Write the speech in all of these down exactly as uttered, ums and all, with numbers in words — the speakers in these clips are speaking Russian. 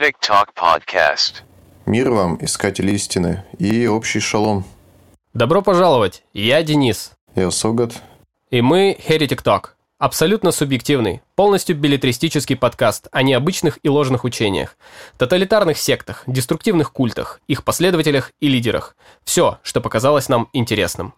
Heretic Talk Podcast. Мир вам, искатели истины, и общий шалом. Добро пожаловать, я Денис. Я Согат. И мы Heretic Talk. Абсолютно субъективный, полностью беллетристический подкаст о необычных и ложных учениях, тоталитарных сектах, деструктивных культах, их последователях и лидерах. Все, что показалось нам интересным.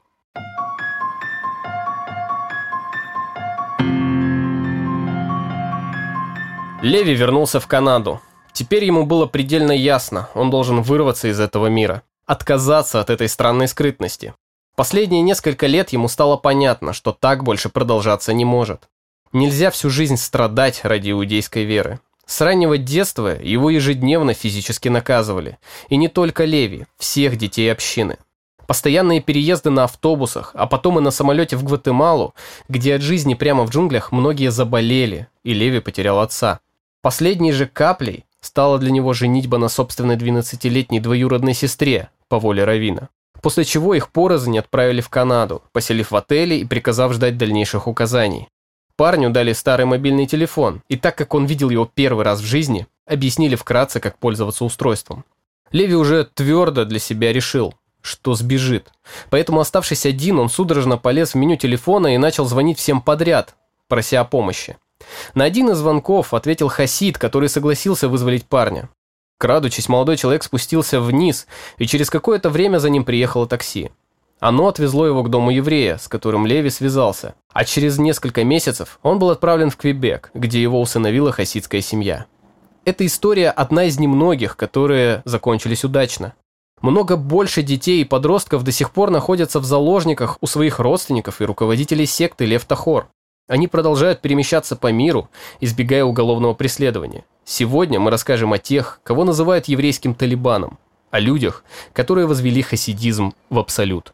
Леви вернулся в Канаду. Теперь ему было предельно ясно, он должен вырваться из этого мира, отказаться от этой странной скрытности. Последние несколько лет ему стало понятно, что так больше продолжаться не может. Нельзя всю жизнь страдать ради иудейской веры. С раннего детства его ежедневно физически наказывали. И не только Леви, всех детей общины. Постоянные переезды на автобусах, а потом и на самолете в Гватемалу, где от жизни прямо в джунглях многие заболели, и Леви потерял отца. Последней же каплей стала для него женитьба на собственной двенадцатилетней двоюродной сестре по воле раввина. После чего их порознь отправили в Канаду, поселив в отеле и приказав ждать дальнейших указаний. Парню дали старый мобильный телефон, и так как он видел его первый раз в жизни, объяснили вкратце, как пользоваться устройством. Леви уже твердо для себя решил, что сбежит. Поэтому, оставшись один, он судорожно полез в меню телефона и начал звонить всем подряд, прося о помощи. На один из звонков ответил хасид, который согласился вызволить парня. Крадучись, молодой человек спустился вниз, и через какое-то время за ним приехало такси. Оно отвезло его к дому еврея, с которым Леви связался, а через несколько месяцев он был отправлен в Квебек, где его усыновила хасидская семья. Эта история одна из немногих, которые закончились удачно. Много больше детей и подростков до сих пор находятся в заложниках у своих родственников и руководителей секты Лев Тахор. Они продолжают перемещаться по миру, избегая уголовного преследования. Сегодня мы расскажем о тех, кого называют еврейским талибаном, о людях, которые возвели хасидизм в абсолют.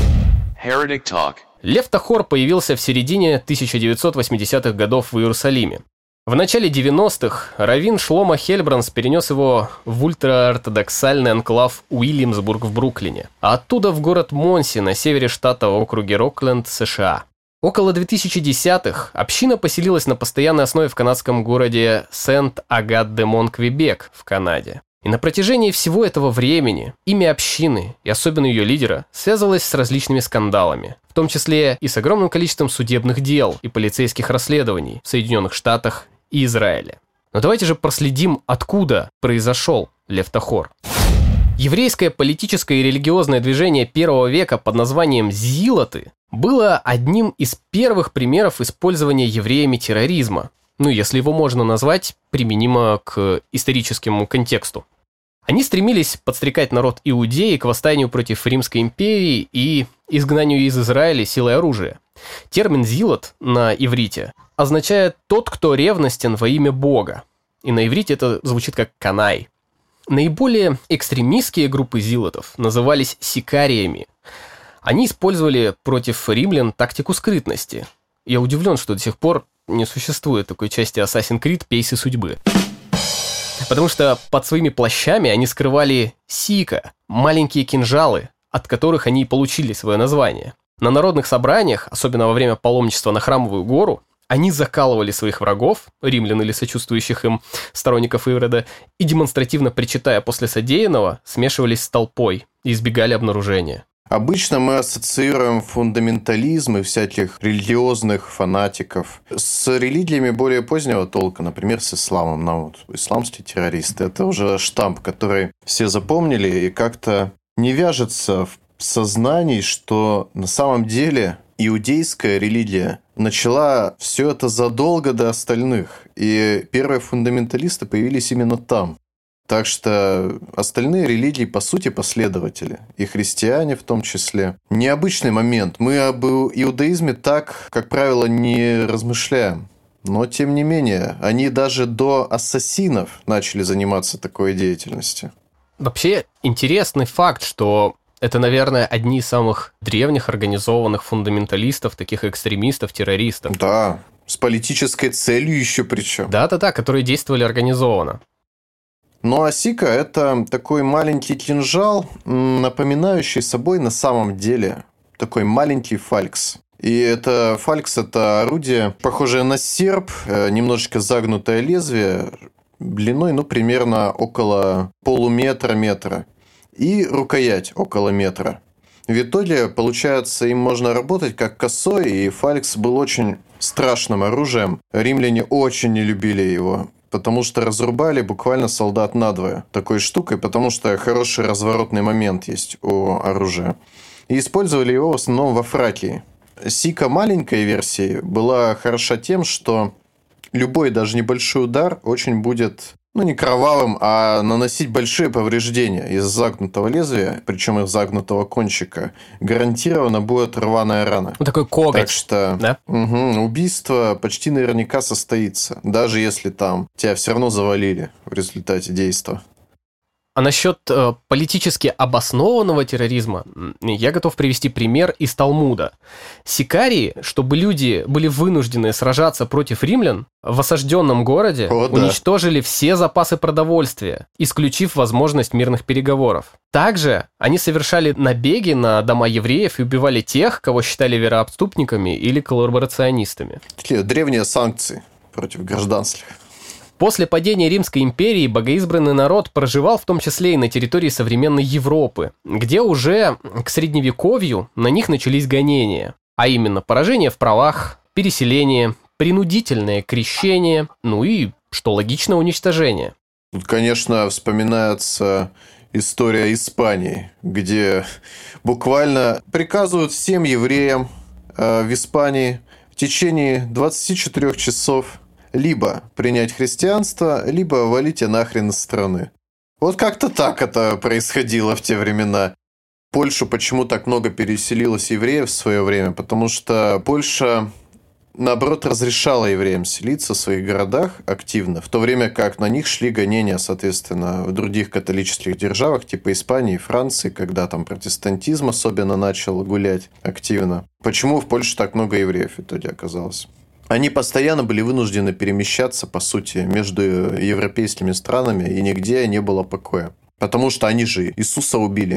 Heretic Talk. Лев Тахор появился в середине тысяча девятьсот восьмидесятых годов в Иерусалиме. В начале девяностых раввин Шломо Хельбранс перенес его в ультраортодоксальный анклав Уильямсбург в Бруклине, а оттуда в город Монси на севере штата в округе Рокленд, США. Около две тысячи десятых община поселилась на постоянной основе в канадском городе Сент-Агат-де-Мон, Квебек в Канаде. И на протяжении всего этого времени имя общины, и особенно ее лидера, связывалось с различными скандалами, в том числе и с огромным количеством судебных дел и полицейских расследований в Соединенных Штатах и Израиле. Но давайте же проследим, откуда произошел Лев Тахор. Еврейское политическое и религиозное движение первого века под названием «Зилоты» было одним из первых примеров использования евреями терроризма, ну, если его можно назвать применимо к историческому контексту. Они стремились подстрекать народ Иудеи к восстанию против Римской империи и изгнанию из Израиля силой оружия. Термин «зилот» на иврите означает «тот, кто ревностен во имя Бога», и на иврите это звучит как «канай». Наиболее экстремистские группы зилотов назывались сикариями. Они использовали против римлян тактику скрытности. Я удивлен, что до сих пор не существует такой части Assassin's Creed «Пейсы судьбы». Потому что под своими плащами они скрывали сика, маленькие кинжалы, от которых они и получили свое название. На народных собраниях, особенно во время паломничества на Храмовую гору, они закалывали своих врагов, римлян или сочувствующих им сторонников Ирода, и демонстративно причитая после содеянного, смешивались с толпой и избегали обнаружения. Обычно мы ассоциируем фундаментализм и всяких религиозных фанатиков с религиями более позднего толка, например, с исламом. Нам вот исламские террористы – это уже штамп, который все запомнили и как-то не вяжется в сознании, что на самом деле иудейская религия начала все это задолго до остальных, и первые фундаменталисты появились именно там. Так что остальные религии, по сути, последователи, и христиане в том числе. Необычный момент. Мы об иудаизме так, как правило, не размышляем. Но, тем не менее, они даже до ассасинов начали заниматься такой деятельностью. Вообще, интересный факт, что это, наверное, одни из самых древних организованных фундаменталистов, таких экстремистов, террористов. Да, с политической целью еще причем. Да-да-да, которые действовали организованно. Ну а сика – это такой маленький кинжал, напоминающий собой на самом деле такой маленький фалькс. И это фалькс – это орудие, похожее на серп, немножечко загнутое лезвие, длиной, ну, примерно около полуметра-метра, и рукоять около метра. В итоге, получается, им можно работать как косой, и фалькс был очень страшным оружием. Римляне очень не любили его, потому что разрубали буквально солдат надвое такой штукой, потому что хороший разворотный момент есть у оружия. И использовали его в основном во Фракии. Сика маленькой версии была хороша тем, что любой, даже небольшой удар очень будет, ну, не кровавым, а наносить большие повреждения из загнутого лезвия, причем из загнутого кончика, гарантированно будет рваная рана. Вот такой коготь. Так что да? угу, убийство почти наверняка состоится, даже если там тебя все равно завалили в результате действия. А насчет э, политически обоснованного терроризма я готов привести пример из Талмуда. Сикарии, чтобы люди были вынуждены сражаться против римлян, в осажденном городе О, да. уничтожили все запасы продовольствия, исключив возможность мирных переговоров. Также они совершали набеги на дома евреев и убивали тех, кого считали вероотступниками или коллаборационистами. Такие древние санкции против гражданских. После падения Римской империи богоизбранный народ проживал в том числе и на территории современной Европы, где уже к средневековью на них начались гонения, а именно поражение в правах, переселение, принудительное крещение, ну и, что логично, уничтожение. Тут, конечно, вспоминается история Испании, где буквально приказывают всем евреям э, в Испании в течение двадцати четырёх часов либо принять христианство, либо валите нахрен из страны. Вот как-то так это происходило в те времена. В Польшу почему так много переселилось евреев в свое время? Потому что Польша, наоборот, разрешала евреям селиться в своих городах активно, в то время как на них шли гонения, соответственно, в других католических державах, типа Испании и Франции, когда там протестантизм особенно начал гулять активно. Почему в Польше так много евреев в итоге оказалось? Они постоянно были вынуждены перемещаться, по сути, между европейскими странами, и нигде не было покоя. Потому что они же Иисуса убили.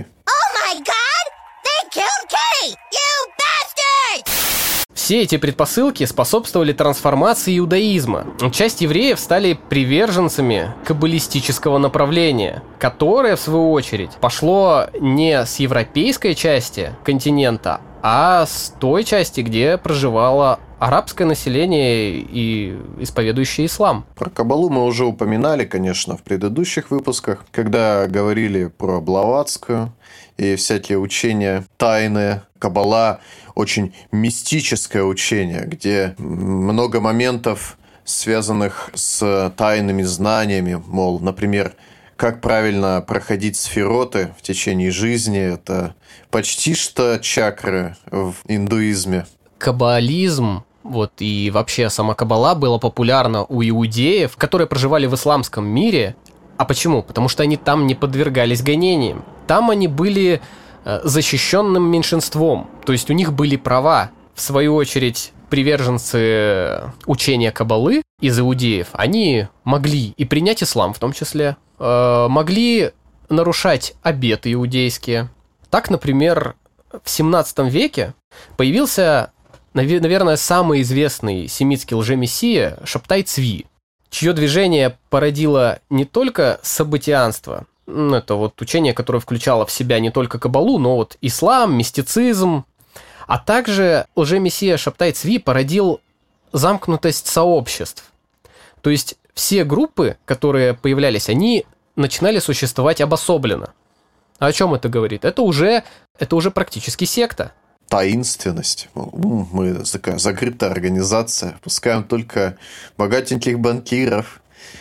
Все эти предпосылки способствовали трансформации иудаизма. Часть евреев стали приверженцами каббалистического направления, которое, в свою очередь, пошло не с европейской части континента, а с той части, где проживало арабское население и исповедующее ислам. Про каббалу мы уже упоминали, конечно, в предыдущих выпусках, когда говорили про Блаватскую и всякие учения тайные. Каббала – очень мистическое учение, где много моментов, связанных с тайными знаниями, мол, например, как правильно проходить сфероты в течение жизни. Это почти что чакры в индуизме. Каббализм, вот, и вообще сама каббала была популярна у иудеев, которые проживали в исламском мире. А почему? Потому что они там не подвергались гонениям. Там они были э, защищенным меньшинством, то есть у них были права. В свою очередь, приверженцы учения каббалы из иудеев, они могли и принять ислам в том числе, э, могли нарушать обеты иудейские. Так, например, в семнадцатом веке появился, наверное, самый известный семитский лжемессия Шабтай Цви, чье движение породило не только событианство, это вот учение, которое включало в себя не только каббалу, но вот ислам, мистицизм, а также лжемессия Шабтай Цви породил замкнутость сообществ. То есть все группы, которые появлялись, они начинали существовать обособленно. А о чем это говорит? Это уже, это уже практически секта. Таинственность. Мы такая закрытая организация. Пускаем только богатеньких банкиров.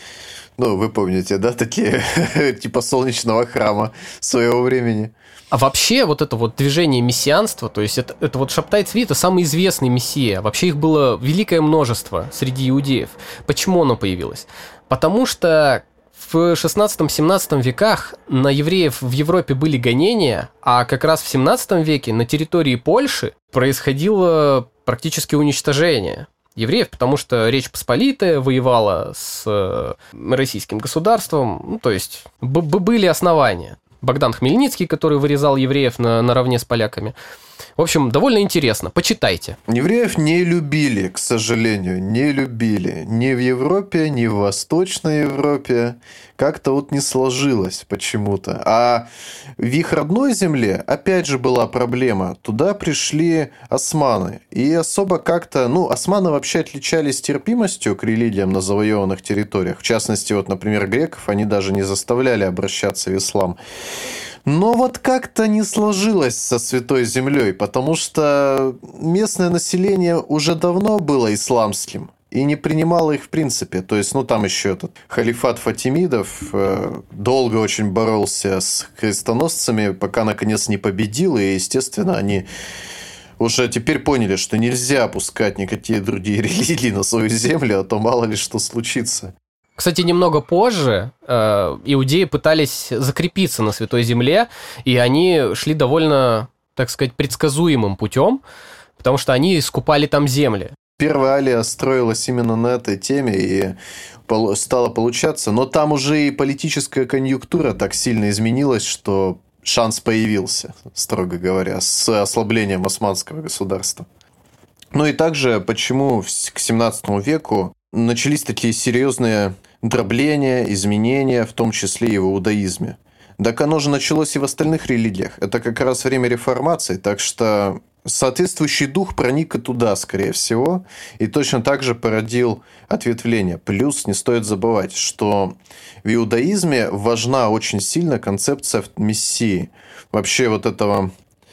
Ну, вы помните, да, такие типа солнечного храма своего времени. А вообще вот это вот движение мессианства, то есть это, это вот Шабтай Цви, это самый известный мессия. Вообще их было великое множество среди иудеев. Почему оно появилось? Потому что в шестнадцатом-семнадцатом веках на евреев в Европе были гонения, а как раз в семнадцатом веке на территории Польши происходило практически уничтожение евреев, потому что Речь Посполитая воевала с российским государством, ну, то есть б- были основания. Богдан Хмельницкий, который вырезал евреев на, наравне с поляками. В общем, довольно интересно. Почитайте. Евреев не любили, к сожалению, не любили. Ни в Европе, ни в Восточной Европе. Как-то вот не сложилось почему-то. А в их родной земле, опять же, была проблема. Туда пришли османы. И особо как-то... Ну, османы вообще отличались терпимостью к религиям на завоеванных территориях. В частности, вот, например, греков они даже не заставляли обращаться в ислам. Но вот как-то не сложилось со Святой Землей, потому что местное население уже давно было исламским и не принимало их в принципе. То есть, ну, там еще этот халифат фатимидов э, долго очень боролся с крестоносцами, пока наконец не победил, и, естественно, они уже теперь поняли, что нельзя пускать никакие другие религии на свою землю, а то мало ли что случится. Кстати, немного позже э, иудеи пытались закрепиться на Святой Земле, и они шли довольно, так сказать, предсказуемым путем, потому что они скупали там земли. Первая алия строилась именно на этой теме, и стало получаться. Но там уже и политическая конъюнктура так сильно изменилась, что шанс появился, строго говоря, с ослаблением османского государства. Ну и также, почему к семнадцатому веку начались такие серьезные дробления, изменения, в том числе и в иудаизме. Так оно же началось и в остальных религиях. Это как раз время реформации, так что соответствующий дух проник и туда, скорее всего, и точно так же породил ответвление. Плюс не стоит забывать, что в иудаизме важна очень сильно концепция мессии. Вообще вот этого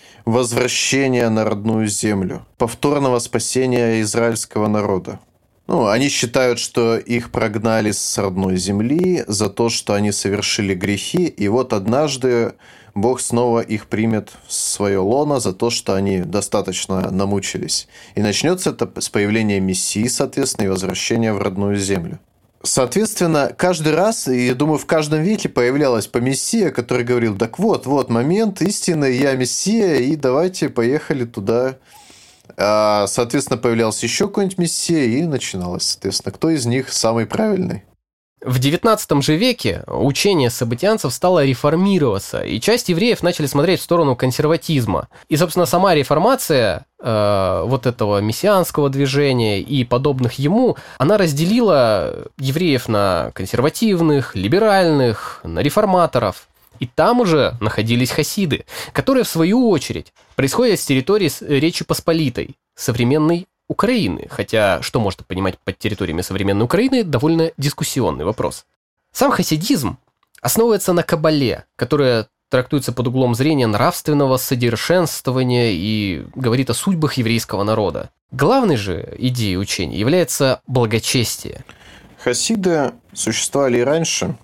возвращения на родную землю, повторного спасения израильского народа. Ну, они считают, что их прогнали с родной земли за то, что они совершили грехи, и вот однажды Бог снова их примет в свое лоно за то, что они достаточно намучились. И начнется это с появления Мессии, соответственно, и возвращения в родную землю. Соответственно, каждый раз, и я думаю, в каждом веке появлялась по Мессия, который говорил: так вот, вот момент истины, я Мессия, и давайте поехали туда. Соответственно, появлялся еще какой-нибудь мессия, и начиналось, соответственно, кто из них самый правильный. В девятнадцатом же веке учение событианцев стало реформироваться, и часть евреев начали смотреть в сторону консерватизма. И, собственно, сама реформация э, вот этого мессианского движения и подобных ему, она разделила евреев на консервативных, либеральных, на реформаторов. И там уже находились хасиды, которые, в свою очередь, происходят с территории Речи Посполитой, современной Украины. Хотя, что можно понимать под территориями современной Украины, довольно дискуссионный вопрос. Сам хасидизм основывается на кабале, которая трактуется под углом зрения нравственного совершенствования и говорит о судьбах еврейского народа. Главной же идеей учения является благочестие. Хасиды существовали и раньше,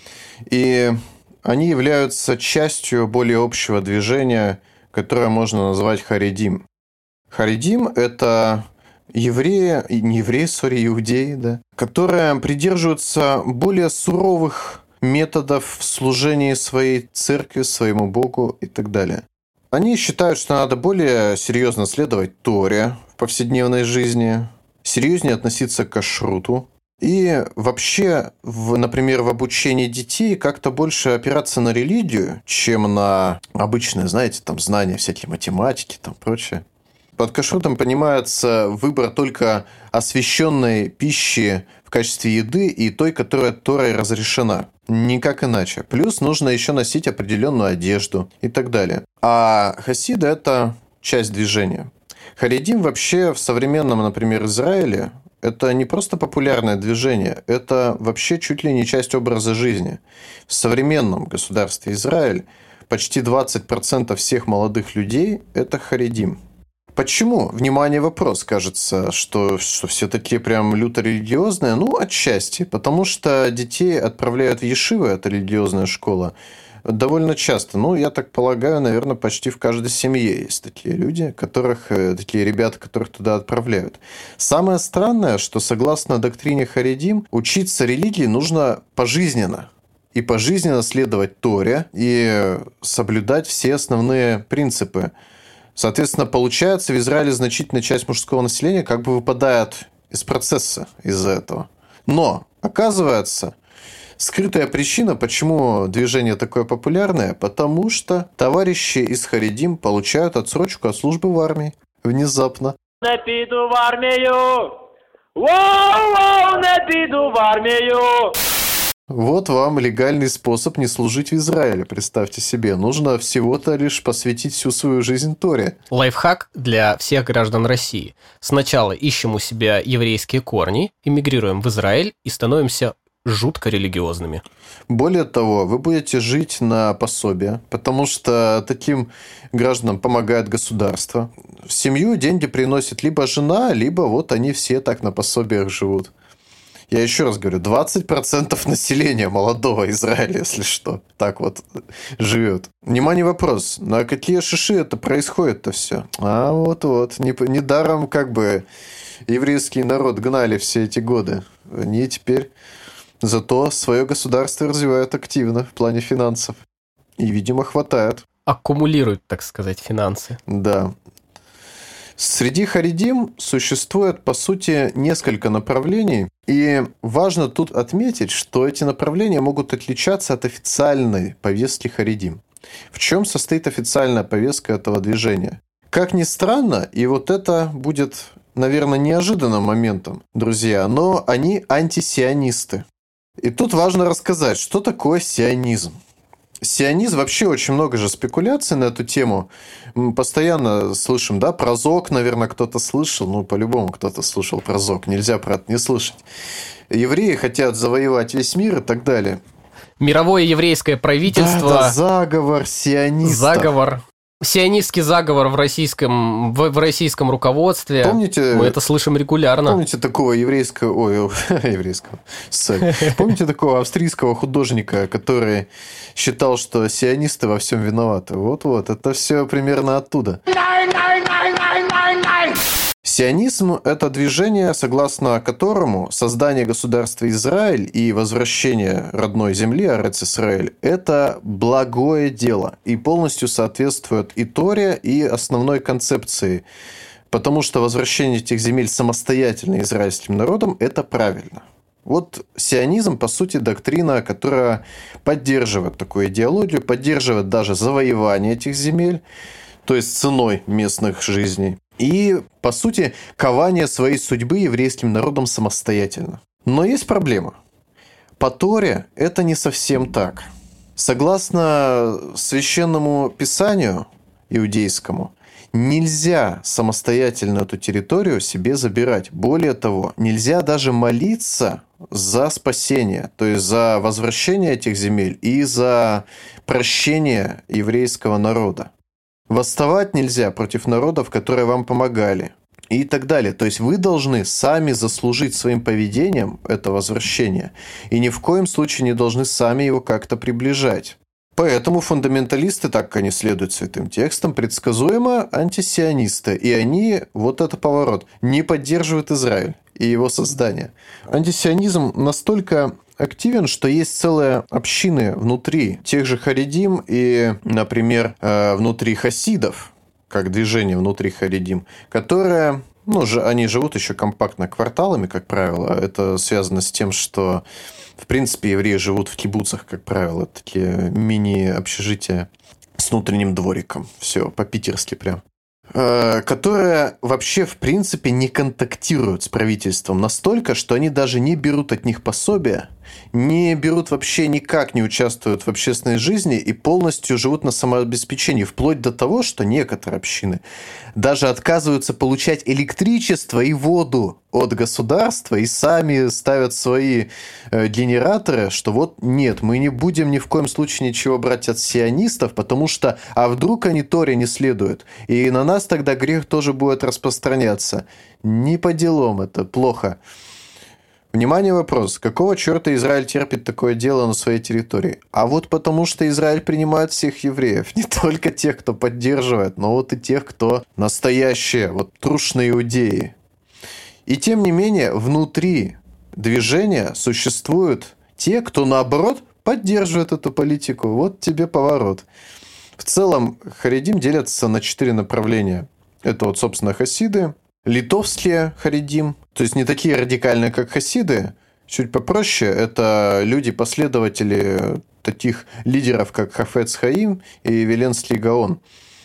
и они являются частью более общего движения, которое можно назвать харидим. Харидим – это евреи, не евреи, сори, иудеи, да, которые придерживаются более суровых методов в служении своей церкви, своему Богу и так далее. Они считают, что надо более серьезно следовать Торе в повседневной жизни, серьезнее относиться к кашруту, и вообще, в, например, в обучении детей как-то больше опираться на религию, чем на обычные, знаете, там знания всякие математики, там прочее. Под кашрутом понимается выбор только освященной пищи в качестве еды и той, которая Торой разрешена. Никак иначе. Плюс нужно еще носить определенную одежду и так далее. А хасиды – это часть движения. Харидим вообще в современном, например, Израиле – это не просто популярное движение, это вообще чуть ли не часть образа жизни. В современном государстве Израиль почти двадцать процентов всех молодых людей – это харидим. Почему? Внимание, вопрос. Кажется, что, что все такие прям люто религиозные. Ну, отчасти. Потому что детей отправляют в ешивы, это религиозная школа, довольно часто. Ну, я так полагаю, наверное, почти в каждой семье есть такие люди, которых, такие ребята, которых туда отправляют. Самое странное, что согласно доктрине харидим, учиться религии нужно пожизненно. И пожизненно следовать Торе и соблюдать все основные принципы. Соответственно, получается, в Израиле значительная часть мужского населения как бы выпадает из процесса из-за этого. Но, оказывается, Скрытая причина, почему движение такое популярное, потому что товарищи из Харидим получают отсрочку от службы в армии. Внезапно. Не піду в армію! Воу-воу, не піду в армію! Вот вам легальный способ не служить в Израиле, представьте себе. Нужно всего-то лишь посвятить всю свою жизнь Торе. Лайфхак для всех граждан России. Сначала ищем у себя еврейские корни, эмигрируем в Израиль и становимся жутко религиозными. Более того, вы будете жить на пособие, потому что таким гражданам помогает государство. В семью деньги приносит либо жена, либо вот они все так на пособиях живут. Я еще раз говорю, двадцать процентов населения молодого Израиля, если что, так вот живет. Внимание, вопрос. На какие шиши это происходит-то все? А вот-вот. Недаром как бы еврейский народ гнали все эти годы. Они теперь зато свое государство развивают активно в плане финансов. И, видимо, хватает. Аккумулируют, так сказать, финансы. Да. Среди харидим существует, по сути, несколько направлений. И важно тут отметить, что эти направления могут отличаться от официальной повестки харидим. В чем состоит официальная повестка этого движения? Как ни странно, и вот это будет, наверное, неожиданным моментом, друзья, но они антисионисты. И тут важно рассказать, что такое сионизм. Сионизм, вообще очень много же спекуляций на эту тему. Мы постоянно слышим, да, про ЗОК, наверное, кто-то слышал. Ну, по-любому кто-то слышал про ЗОК. Нельзя про это не слышать. Евреи хотят завоевать весь мир и так далее. Мировое еврейское правительство... Да, это заговор сионистов. Заговор. Сионистский заговор в российском, в, в российском руководстве. Помните, мы это слышим регулярно. Помните такого еврейского... Ой, еврейского... Помните такого австрийского художника, который считал, что сионисты во всем виноваты? Вот-вот, это все примерно оттуда. Сионизм – это движение, согласно которому создание государства Израиль и возвращение родной земли, Арец Исраэль, это благое дело и полностью соответствует и Торе, и основной концепции, потому что возвращение этих земель самостоятельно израильским народом – это правильно. Вот сионизм, по сути, доктрина, которая поддерживает такую идеологию, поддерживает даже завоевание этих земель, то есть ценой местных жизней. И, по сути, кование своей судьбы еврейским народом самостоятельно. Но есть проблема. По Торе это не совсем так. Согласно священному писанию иудейскому, нельзя самостоятельно эту территорию себе забирать. Более того, нельзя даже молиться за спасение, то есть за возвращение этих земель и за прощение еврейского народа. Восставать нельзя против народов, которые вам помогали. И так далее. То есть вы должны сами заслужить своим поведением это возвращение. И ни в коем случае не должны сами его как-то приближать. Поэтому фундаменталисты, так как они следуют святым текстам, предсказуемо антисионисты. И они, вот это поворот, не поддерживают Израиль и его создание. Антисионизм настолько активен, что есть целые общины внутри тех же харидим и, например, внутри хасидов, как движение внутри харидим, которые, ну, они живут еще компактно кварталами, как правило. Это связано с тем, что, в принципе, евреи живут в кибуцах, как правило, такие мини-общежития с внутренним двориком. Все, по-питерски прям. Которые вообще, в принципе, не контактируют с правительством настолько, что они даже не берут от них пособия, не берут вообще никак, не участвуют в общественной жизни и полностью живут на самообеспечении, вплоть до того, что некоторые общины даже отказываются получать электричество и воду от государства и сами ставят свои генераторы, что вот нет, мы не будем ни в коем случае ничего брать от сионистов, потому что, а вдруг они Торе не следуют, и на нас тогда грех тоже будет распространяться. Не по делам это, плохо. Внимание, вопрос. Какого черта Израиль терпит такое дело на своей территории? А вот потому, что Израиль принимает всех евреев. Не только тех, кто поддерживает, но вот и тех, кто настоящие, вот трушные иудеи. И тем не менее, внутри движения существуют те, кто, наоборот, поддерживает эту политику. Вот тебе поворот. В целом, харидим делятся на четыре направления. Это вот, собственно, хасиды, литовские харидим, то есть не такие радикальные, как хасиды, чуть попроще. Это люди-последователи таких лидеров, как Хафец Хаим и Вилен Слигаон.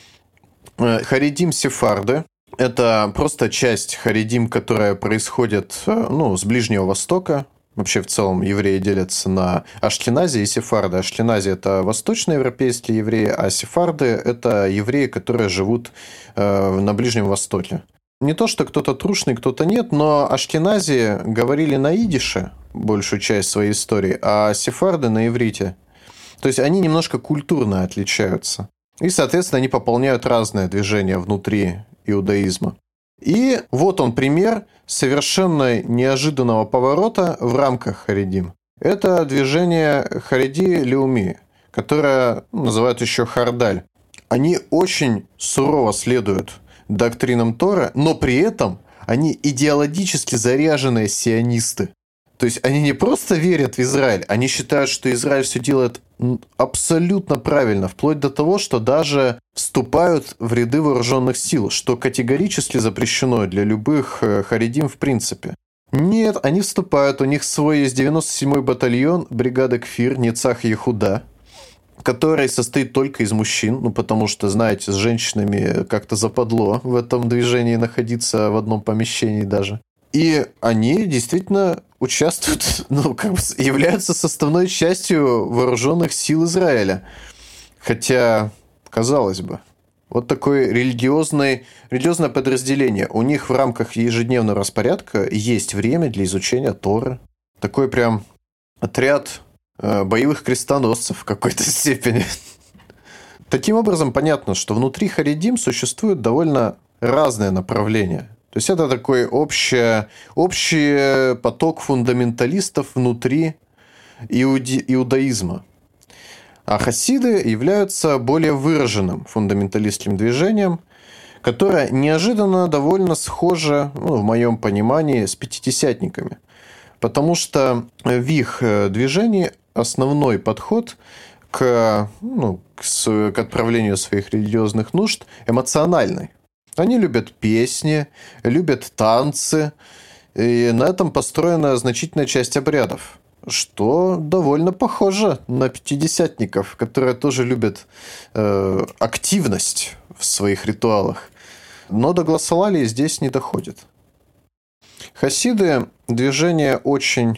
Харидим сефарды – это просто часть харидим, которая происходит ну, с Ближнего Востока. Вообще, в целом, евреи делятся на ашкенази и сефарды. Ашкенази – это восточноевропейские евреи, а сефарды – это евреи, которые живут э, на Ближнем Востоке. Не то, что кто-то трушный, кто-то нет, но ашкенази говорили на идише большую часть своей истории, а сефарды на иврите. То есть, они немножко культурно отличаются. И, соответственно, они пополняют разные движения внутри иудаизма. И вот он пример совершенно неожиданного поворота в рамках харидим. Это движение Хариди Леуми, которое называют еще Хардаль. Они очень сурово следуют доктринам Торы, но при этом они идеологически заряженные сионисты. То есть они не просто верят в Израиль, они считают, что Израиль все делает абсолютно правильно, вплоть до того, что даже вступают в ряды вооруженных сил, что категорически запрещено для любых харидим в принципе. Нет, они вступают, у них свой есть девяносто седьмой батальон бригады Кфир, Нецах Ехуда, который состоит только из мужчин, ну потому что, знаете, с женщинами как-то западло в этом движении находиться в одном помещении даже. И они действительно участвуют, ну, как бы являются составной частью вооруженных сил Израиля. Хотя, казалось бы, вот такое религиозное, религиозное подразделение. У них в рамках ежедневного распорядка есть время для изучения Торы. Такой прям отряд э, боевых крестоносцев в какой-то степени. Таким образом, понятно, что внутри харидим существуют довольно разные направления. То есть это такой общий, общий поток фундаменталистов внутри иуди, иудаизма. А хасиды являются более выраженным фундаменталистским движением, которое неожиданно довольно схоже, ну, в моем понимании, с пятидесятниками. Потому что в их движении основной подход к, ну, к, к отправлению своих религиозных нужд эмоциональный. Они любят песни, любят танцы, и на этом построена значительная часть обрядов, что довольно похоже на пятидесятников, которые тоже любят э, активность в своих ритуалах. Но до гласолалии здесь не доходит. Хасиды – движение очень,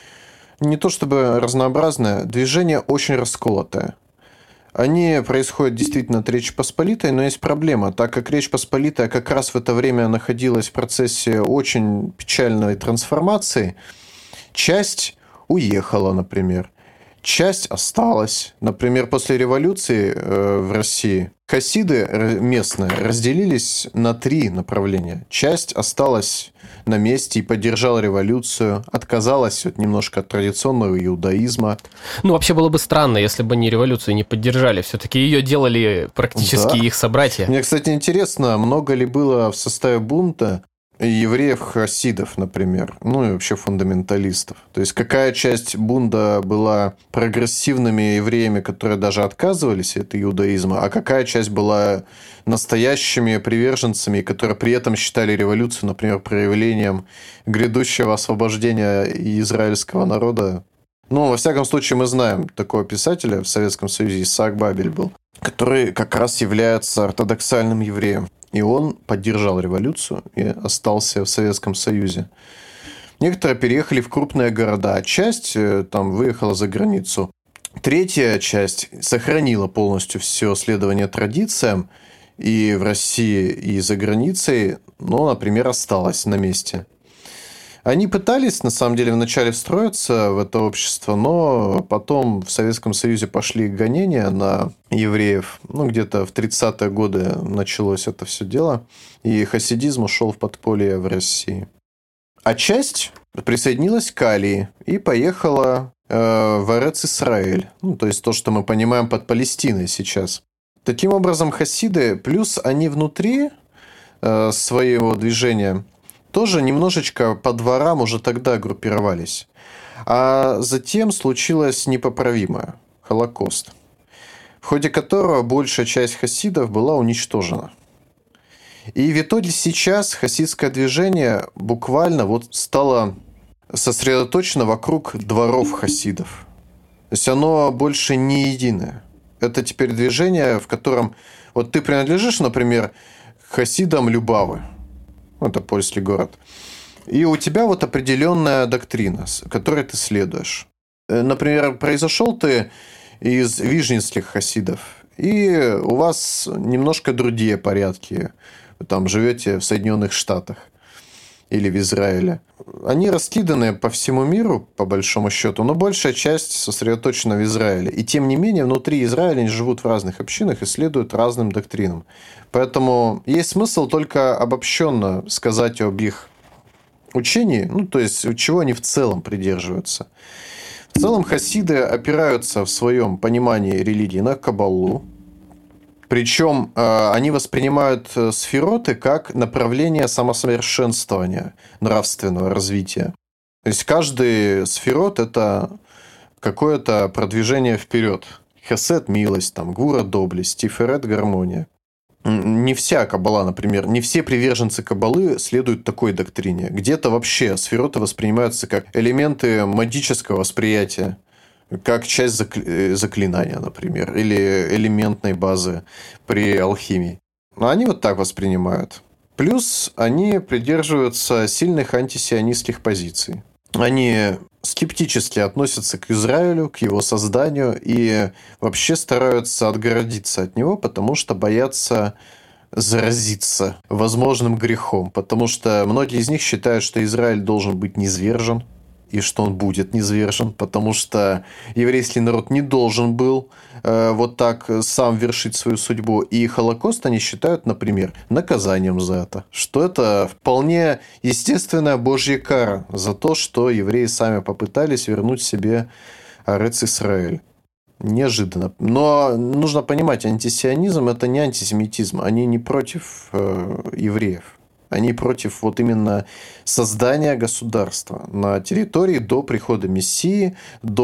не то чтобы разнообразное, движение очень расколотое. Они происходят действительно от Речи Посполитой, но есть проблема, так как Речь Посполитая как раз в это время находилась в процессе очень печальной трансформации, часть уехала, например, часть осталась. Например, после революции в России хасиды местные разделились на три направления. Часть осталась на месте и поддержала революцию, отказалась от, немножко от традиционного иудаизма. Ну, вообще было бы странно, если бы они революцию не поддержали. Все-таки ее делали практически да. их собратья. Мне, кстати, интересно, много ли было в составе бунта евреев-хасидов, например, ну и вообще фундаменталистов. То есть какая часть бунта была прогрессивными евреями, которые даже отказывались от иудаизма, а какая часть была настоящими приверженцами, которые при этом считали революцию, например, проявлением грядущего освобождения израильского народа. Ну, во всяком случае, мы знаем такого писателя в Советском Союзе, Исаак Бабель был, который как раз является ортодоксальным евреем. И он поддержал революцию и остался в Советском Союзе. Некоторые переехали в крупные города, а часть там выехала за границу. Третья часть сохранила полностью все следование традициям и в России, и за границей, но, например, осталась на месте. Они пытались, на самом деле, вначале встроиться в это общество, но потом в Советском Союзе пошли гонения на евреев. Ну, где-то в тридцатые годы началось это все дело, и хасидизм ушел в подполье в России. А часть присоединилась к Алии и поехала э, в Эрец-Исраэль, ну, то есть то, что мы понимаем под Палестиной сейчас. Таким образом, хасиды, плюс они внутри э, своего движения тоже немножечко по дворам уже тогда группировались. А затем случилось непоправимое – Холокост, в ходе которого большая часть хасидов была уничтожена. И в итоге сейчас хасидское движение буквально вот стало сосредоточено вокруг дворов хасидов. То есть оно больше не единое. Это теперь движение, в котором... Вот ты принадлежишь, например, к хасидам Любавы. Это польский город. И у тебя вот определенная доктрина, которой ты следуешь. Например, произошел ты из вижницких хасидов, и у вас немножко другие порядки. Вы там живете в Соединенных Штатах или в Израиле. Они раскиданы по всему миру, по большому счету, но большая часть сосредоточена в Израиле. И тем не менее, внутри Израиля они живут в разных общинах и следуют разным доктринам. Поэтому есть смысл только обобщенно сказать об их учении, ну, то есть, чего они в целом придерживаются. В целом, хасиды опираются в своем понимании религии на Каббалу. Причем э, они воспринимают сфироты как направление самосовершенствования, нравственного развития. То есть каждый сфирот – это какое-то продвижение вперед. Хесед – милость, там, гвура – доблесть, тиферет – гармония. Не вся Каббала, например, не все приверженцы Каббалы следуют такой доктрине. Где-то вообще сфироты воспринимаются как элементы магического восприятия, как часть заклинания, например, или элементной базы при алхимии. Но они вот так воспринимают. Плюс они придерживаются сильных антисионистских позиций. Они скептически относятся к Израилю, к его созданию и вообще стараются отгородиться от него, потому что боятся заразиться возможным грехом. Потому что многие из них считают, что Израиль должен быть низвержен, и что он будет низвержен, потому что еврейский народ не должен был э, вот так сам вершить свою судьбу. И Холокост они считают, например, наказанием за это. Что это вполне естественная Божья кара за то, что евреи сами попытались вернуть себе Арец Исраэль. Неожиданно. Но нужно понимать, антисионизм – это не антисемитизм. Они не против э, евреев. Они против вот именно создания государства на территории до прихода Мессии,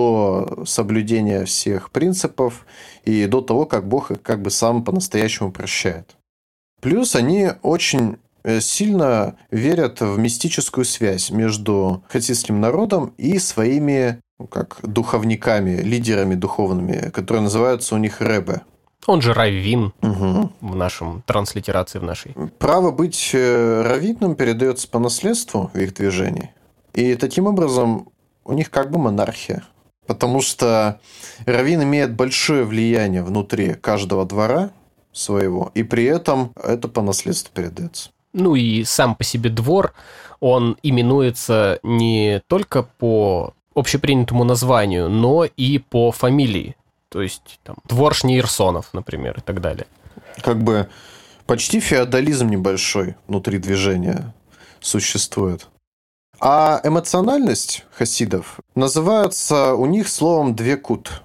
до соблюдения всех принципов и до того, как Бог их как бы сам по-настоящему прощает. Плюс они очень сильно верят в мистическую связь между хасидским народом и своими, ну, как духовниками, лидерами духовными, которые называются у них ребе. Он же раввин угу. в нашем транслитерации в нашей. Право быть раввином передается по наследству в их движении. И таким образом у них как бы монархия. Потому что раввин имеет большое влияние внутри каждого двора своего, и при этом это по наследству передается. Ну и сам по себе двор, он именуется не только по общепринятому названию, но и по фамилии. То есть там, двор Шнейрсонов, например, и так далее. Как бы почти феодализм небольшой внутри движения существует. А эмоциональность хасидов называется у них словом двекут.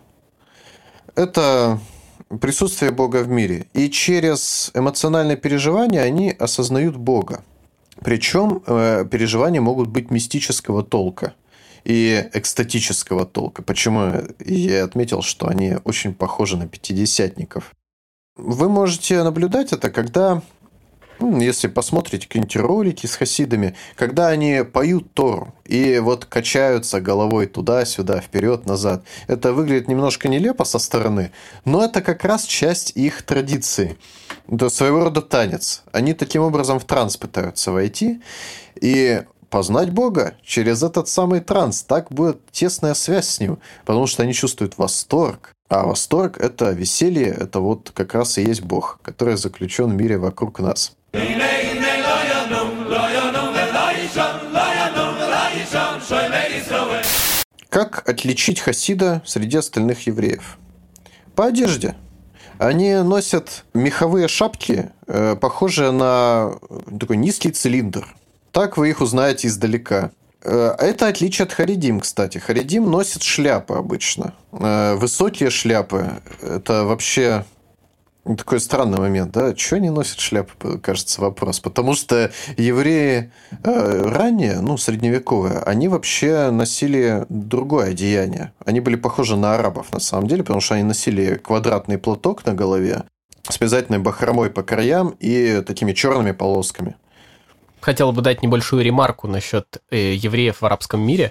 Это присутствие Бога в мире. И через эмоциональное переживание они осознают Бога. Причем э, переживания могут быть мистического толка и экстатического толка. Почему я отметил, что они очень похожи на пятидесятников. Вы можете наблюдать это, когда, ну, если посмотрите какие-нибудь ролики с хасидами, когда они поют Тору и вот качаются головой туда-сюда, вперед-назад. Это выглядит немножко нелепо со стороны, но это как раз часть их традиции. Это своего рода танец. Они таким образом в транс пытаются войти и познать Бога через этот самый транс. Так будет тесная связь с Ним, потому что они чувствуют восторг. А восторг – это веселье, это вот как раз и есть Бог, который заключен в мире вокруг нас. Как отличить хасида среди остальных евреев? По одежде. Они носят меховые шапки, похожие на такой низкий цилиндр. Так вы их узнаете издалека. Это отличие от харидим, кстати. Харидим носит шляпы обычно. Высокие шляпы. Это вообще такой странный момент, да? Чего они носят шляпы, кажется, вопрос. Потому что евреи ранее, ну, средневековые, они вообще носили другое одеяние. Они были похожи на арабов, на самом деле, потому что они носили квадратный платок на голове с вязательной бахромой по краям и такими черными полосками. хотел бы дать небольшую ремарку насчет э, евреев в арабском мире.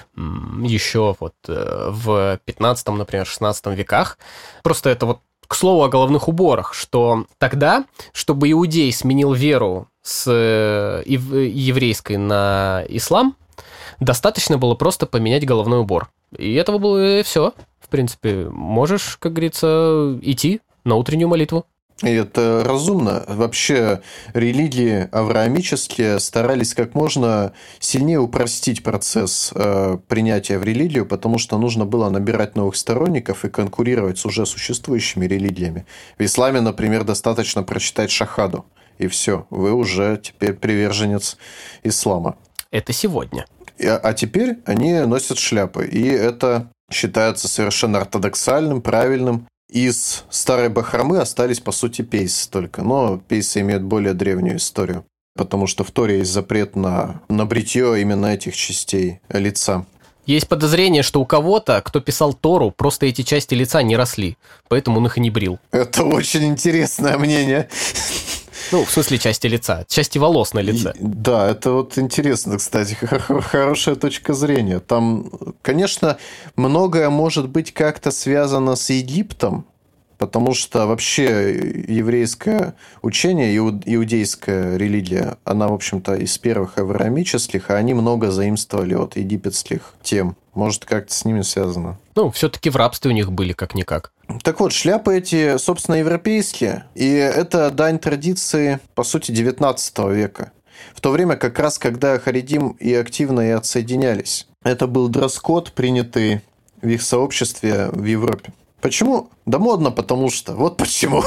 Еще вот э, в пятнадцатом, например, шестнадцатом веках. Просто это вот к слову о головных уборах, что тогда, чтобы иудей сменил веру с э, еврейской на ислам, достаточно было просто поменять головной убор. И этого было все. В принципе, можешь, как говорится, идти на утреннюю молитву. И это разумно. Вообще, религии авраамические старались как можно сильнее упростить процесс э, принятия в религию, потому что нужно было набирать новых сторонников и конкурировать с уже существующими религиями. В исламе, например, достаточно прочитать шахаду, и все, вы уже теперь приверженец ислама. Это сегодня. А теперь они носят шляпы, и это считается совершенно ортодоксальным, правильным. Из старой бахромы остались, по сути, пейсы только, но пейсы имеют более древнюю историю, потому что в Торе есть запрет на, на бритье именно этих частей лица. Есть подозрение, что у кого-то, кто писал Тору, просто эти части лица не росли, поэтому он их и не брил. Это очень интересное мнение. Ну, в смысле части лица, части волос на лице. Да, это вот интересно, кстати, хорошая точка зрения. Там, конечно, многое может быть как-то связано с Египтом, потому что вообще еврейское учение, иудейская религия, она, в общем-то, из первых авраамических, а они много заимствовали от египетских тем. Может, как-то с ними связано. Ну, все-таки в рабстве у них были как-никак. Так вот, шляпы эти, собственно, европейские, и это дань традиции, по сути, девятнадцатого века. В то время, как раз, когда харидим и активно и отсоединялись. Это был дресс-код, принятый в их сообществе в Европе. Почему? Да модно, потому что. Вот почему.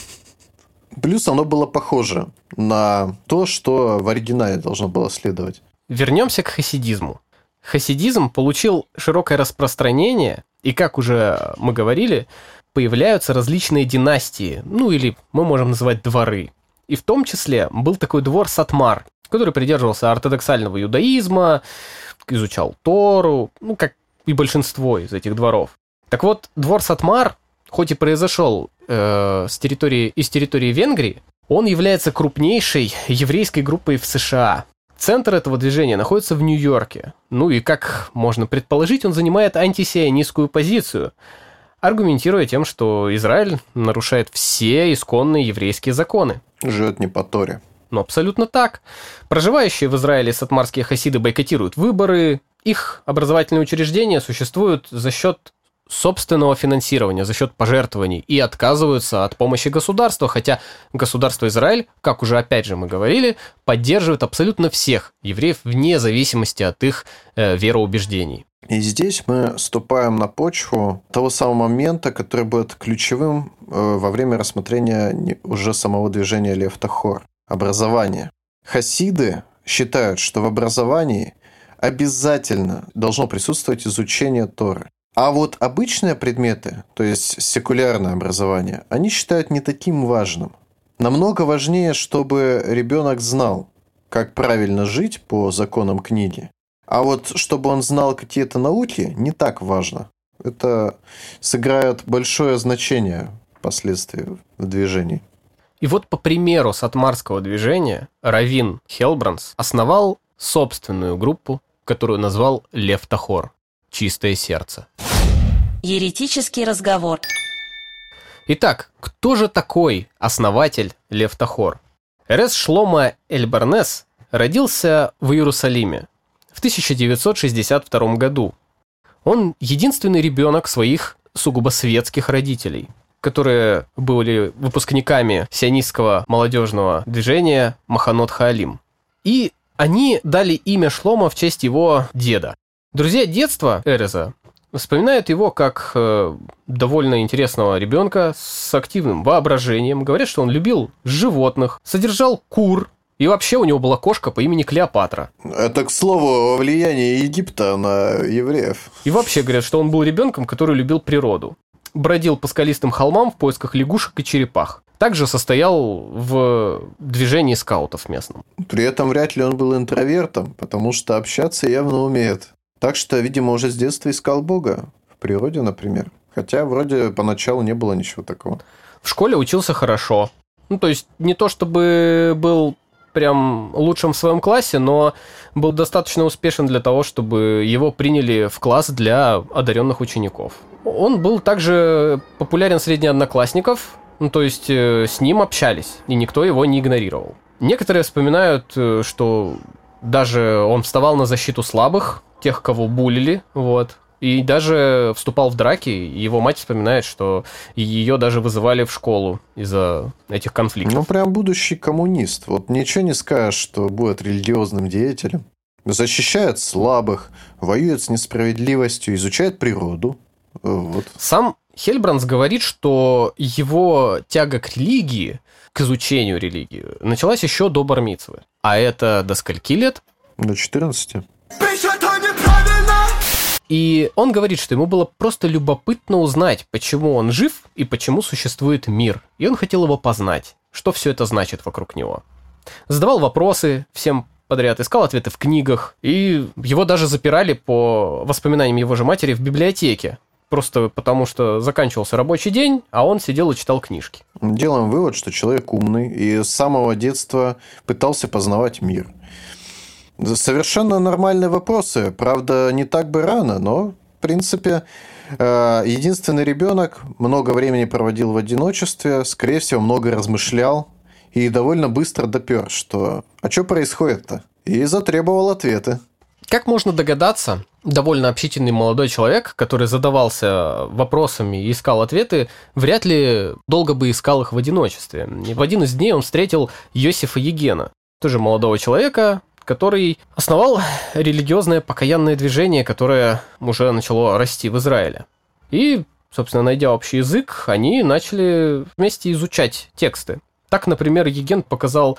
Плюс оно было похоже на то, что в оригинале должно было следовать. Вернемся к хасидизму. Хасидизм получил широкое распространение, и, как уже мы говорили, появляются различные династии, ну или мы можем называть дворы. И в том числе был такой двор Сатмар, который придерживался ортодоксального иудаизма, изучал Тору, ну как и большинство из этих дворов. Так вот, двор Сатмар, хоть и произошел э, с территории, из территории Венгрии, он является крупнейшей еврейской группой в США. Центр этого движения находится в Нью-Йорке. Ну и, как можно предположить, он занимает антисионистскую позицию, аргументируя тем, что Израиль нарушает все исконные еврейские законы. Живет не по Торе. Ну, абсолютно так. Проживающие в Израиле сатмарские хасиды бойкотируют выборы, их образовательные учреждения существуют за счет собственного финансирования, за счет пожертвований, и отказываются от помощи государства, хотя государство Израиль, как уже опять же мы говорили, поддерживает абсолютно всех евреев вне зависимости от их э, вероубеждений. И здесь мы ступаем на почву того самого момента, который будет ключевым э, во время рассмотрения уже самого движения Лев Тахор – образование. Хасиды считают, что в образовании обязательно должно присутствовать изучение Торы. А вот обычные предметы, то есть секулярное образование, они считают не таким важным. Намного важнее, чтобы ребенок знал, как правильно жить по законам книги. А вот чтобы он знал какие-то науки, не так важно. Это сыграет большое значение впоследствии в движении. И вот по примеру сатмарского движения раввин Хелбранс основал собственную группу, которую назвал Лев Тахор – «Чистое сердце». Еретический разговор. Итак, кто же такой основатель Лев Тахор? Эрес Шломо Эль-Барнес родился в Иерусалиме в тысяча девятьсот шестьдесят втором году. Он единственный ребенок своих сугубо светских родителей, которые были выпускниками сионистского молодежного движения Маханот Хаалим. И они дали имя Шломо в честь его деда. Друзья детства Эреза вспоминают его как э, довольно интересного ребенка с активным воображением. Говорят, что он любил животных, содержал кур, и вообще у него была кошка по имени Клеопатра. Это, к слову, о влиянии Египта на евреев. И вообще говорят, что он был ребенком, который любил природу. Бродил по скалистым холмам в поисках лягушек и черепах. Также состоял в движении скаутов местном. При этом вряд ли он был интровертом, потому что общаться явно умеет. Так что, видимо, уже с детства искал Бога. В природе, например. Хотя вроде поначалу не было ничего такого. В школе учился хорошо. Ну, то есть, не то чтобы был прям лучшим в своем классе, но был достаточно успешен для того, чтобы его приняли в класс для одаренных учеников. Он был также популярен среди одноклассников, ну, то есть с ним общались, и никто его не игнорировал. Некоторые вспоминают, что даже он вставал на защиту слабых, тех, кого буллили, вот. И даже вступал в драки. Его мать вспоминает, что ее даже вызывали в школу из-за этих конфликтов. Ну, прям будущий коммунист. Вот ничего не скажешь, что будет религиозным деятелем. Защищает слабых, воюет с несправедливостью, изучает природу. Вот. Сам Хельбранс говорит, что его тяга к религии, к изучению религии, началась еще до бар-мицвы. А это до скольки лет? До четырнадцати. И он говорит, что ему было просто любопытно узнать, почему он жив и почему существует мир. И он хотел его познать, что все это значит вокруг него. Задавал вопросы всем подряд, искал ответы в книгах. И его даже запирали, по воспоминаниям его же матери, в библиотеке. Просто потому, что заканчивался рабочий день, а он сидел и читал книжки. Делаем вывод, что человек умный и с самого детства пытался познавать мир. Совершенно нормальные вопросы. Правда, не так бы рано, но, в принципе, единственный ребенок много времени проводил в одиночестве, скорее всего, много размышлял и довольно быстро допер, что «а что происходит-то?» и затребовал ответы. Как можно догадаться, довольно общительный молодой человек, который задавался вопросами и искал ответы, вряд ли долго бы искал их в одиночестве. И в один из дней он встретил Йосифа Егена, тоже молодого человека, который основал религиозное покаянное движение, которое уже начало расти в Израиле. И, собственно, найдя общий язык, они начали вместе изучать тексты. Так, например, Еген показал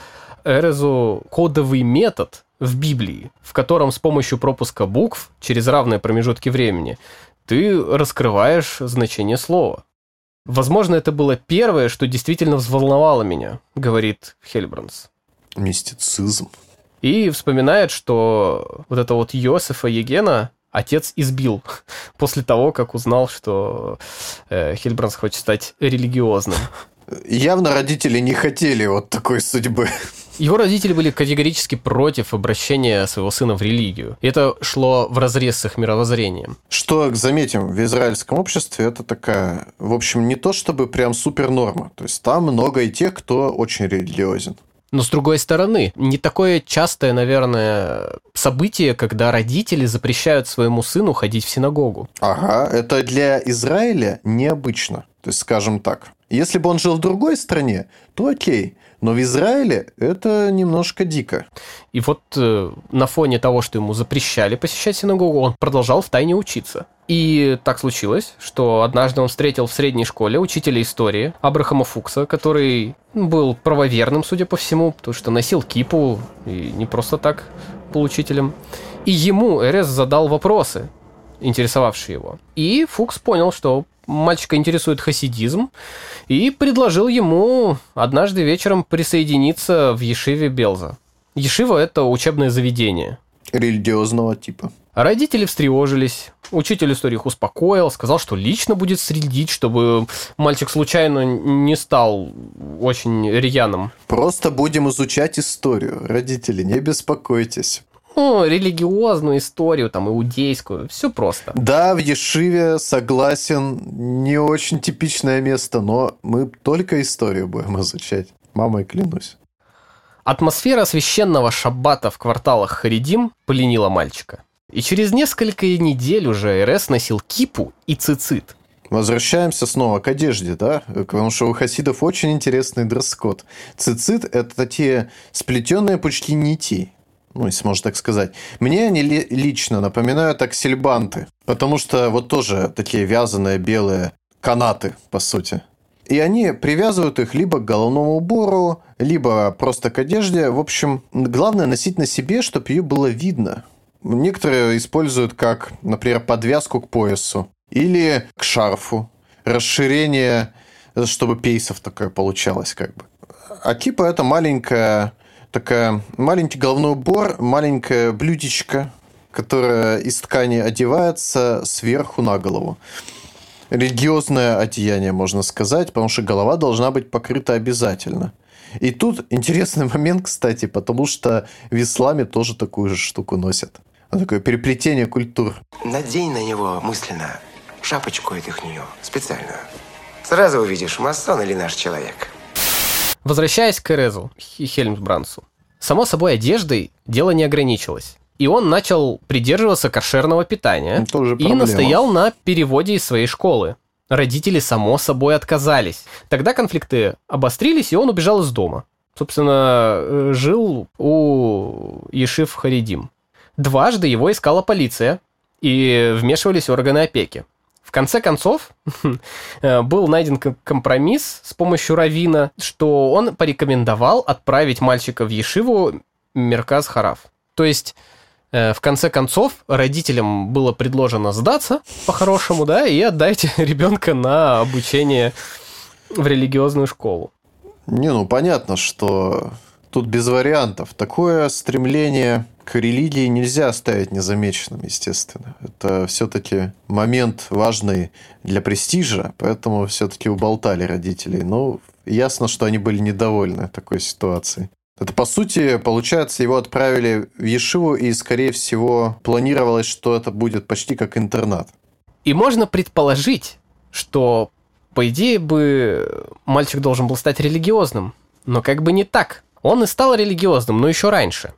Эрезу кодовый метод в Библии, в котором с помощью пропуска букв через равные промежутки времени ты раскрываешь значение слова. Возможно, это было первое, что действительно взволновало меня, говорит Хельбранс. Мистицизм. И вспоминает, что вот это вот Йосифа Егена отец избил после того, как узнал, что э, Хельбранс хочет стать религиозным. Явно родители не хотели вот такой судьбы. Его родители были категорически против обращения своего сына в религию. И это шло вразрез с их мировоззрением. Что, заметим, в израильском обществе это такая, в общем, не то чтобы прям супер норма. То есть там много и тех, кто очень религиозен. Но, с другой стороны, не такое частое, наверное, событие, когда родители запрещают своему сыну ходить в синагогу. Ага, это для Израиля необычно. То есть, скажем так, если бы он жил в другой стране, то окей. Но в Израиле это немножко дико. И вот э, на фоне того, что ему запрещали посещать синагогу, он продолжал втайне учиться. И так случилось, что однажды он встретил в средней школе учителя истории Абрахама Фукса, который был правоверным, судя по всему, потому что носил кипу, и не просто так был учителем. И ему Эрес задал вопросы, интересовавшие его. И Фукс понял, что мальчика интересует хасидизм, и предложил ему однажды вечером присоединиться в ешиве Белза. Ешива – это учебное заведение. Религиозного типа. Родители встревожились. Учитель истории их успокоил, сказал, что лично будет следить, чтобы мальчик случайно не стал очень рьяным. Просто будем изучать историю. Родители, не беспокойтесь. Ну, религиозную историю, там, иудейскую, все просто. Да, в ешиве, согласен, не очень типичное место, но мы только историю будем изучать. Мамой клянусь. Атмосфера священного шаббата в кварталах Харидим пленила мальчика. И через несколько недель уже Эрес носил кипу и цицит. Возвращаемся снова к одежде, да? Потому что у хасидов очень интересный дресс-код. Цицит – это такие сплетенные пучки нитей. Ну, если можно так сказать. Мне они ли, лично напоминают аксельбанты. Потому что вот тоже такие вязаные белые канаты, по сути. И они привязывают их либо к головному убору, либо просто к одежде. В общем, главное носить на себе, чтобы ее было видно. Некоторые используют как, например, подвязку к поясу. Или к шарфу. Расширение, чтобы пейсов такое получалось как бы. А кипа – это маленькая... Такая маленький головной убор, маленькое блюдечко, которое из ткани одевается сверху на голову. Религиозное одеяние, можно сказать, потому что голова должна быть покрыта обязательно. И тут интересный момент, кстати, потому что в исламе тоже такую же штуку носят. Такое переплетение культур. Надень на него мысленно шапочку этихнюю, специальную. Сразу увидишь, масон или наш человек. Возвращаясь к Эрезу Хельмсбрансу. Само собой, одеждой дело не ограничилось. И он начал придерживаться кошерного питания и настоял на переводе из своей школы. Родители, само собой, отказались. Тогда конфликты обострились, и он убежал из дома. Собственно, жил у Ешив Харидим. Дважды его искала полиция, и вмешивались органы опеки. В конце концов, был найден компромисс с помощью раввина, что он порекомендовал отправить мальчика в Ешиву Мерказ Хараф. То есть, в конце концов, родителям было предложено сдаться по-хорошему, да, и отдать ребенка на обучение в религиозную школу. Не, ну понятно, что тут без вариантов. Такое стремление к религии нельзя оставить незамеченным, естественно. Это все-таки момент важный для престижа, поэтому все-таки уболтали родителей. Но ясно, что они были недовольны такой ситуацией. Это, по сути, получается, его отправили в Ешиву, и, скорее всего, планировалось, что это будет почти как интернат. И можно предположить, что, по идее, бы мальчик должен был стать религиозным. Но как бы не так. Он и стал религиозным, но еще раньше.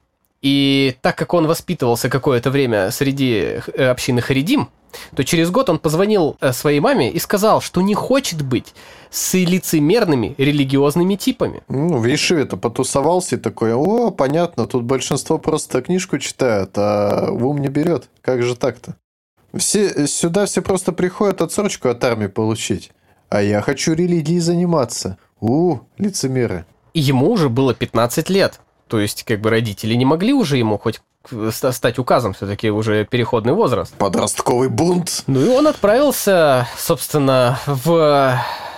И так как он воспитывался какое-то время среди общины Харидим, то через год он позвонил своей маме и сказал, что не хочет быть с лицемерными религиозными типами. Ну, в Ешиве-то потусовался и такой: о, понятно, тут большинство просто книжку читают, а в ум не берет. Как же так-то? Все, сюда все просто приходят отсрочку от армии получить, а я хочу религией заниматься. У, лицемеры. Ему уже было пятнадцать лет. То есть, как бы родители не могли уже ему хоть стать указом, все-таки уже переходный возраст. Подростковый бунт. Ну и он отправился, собственно, в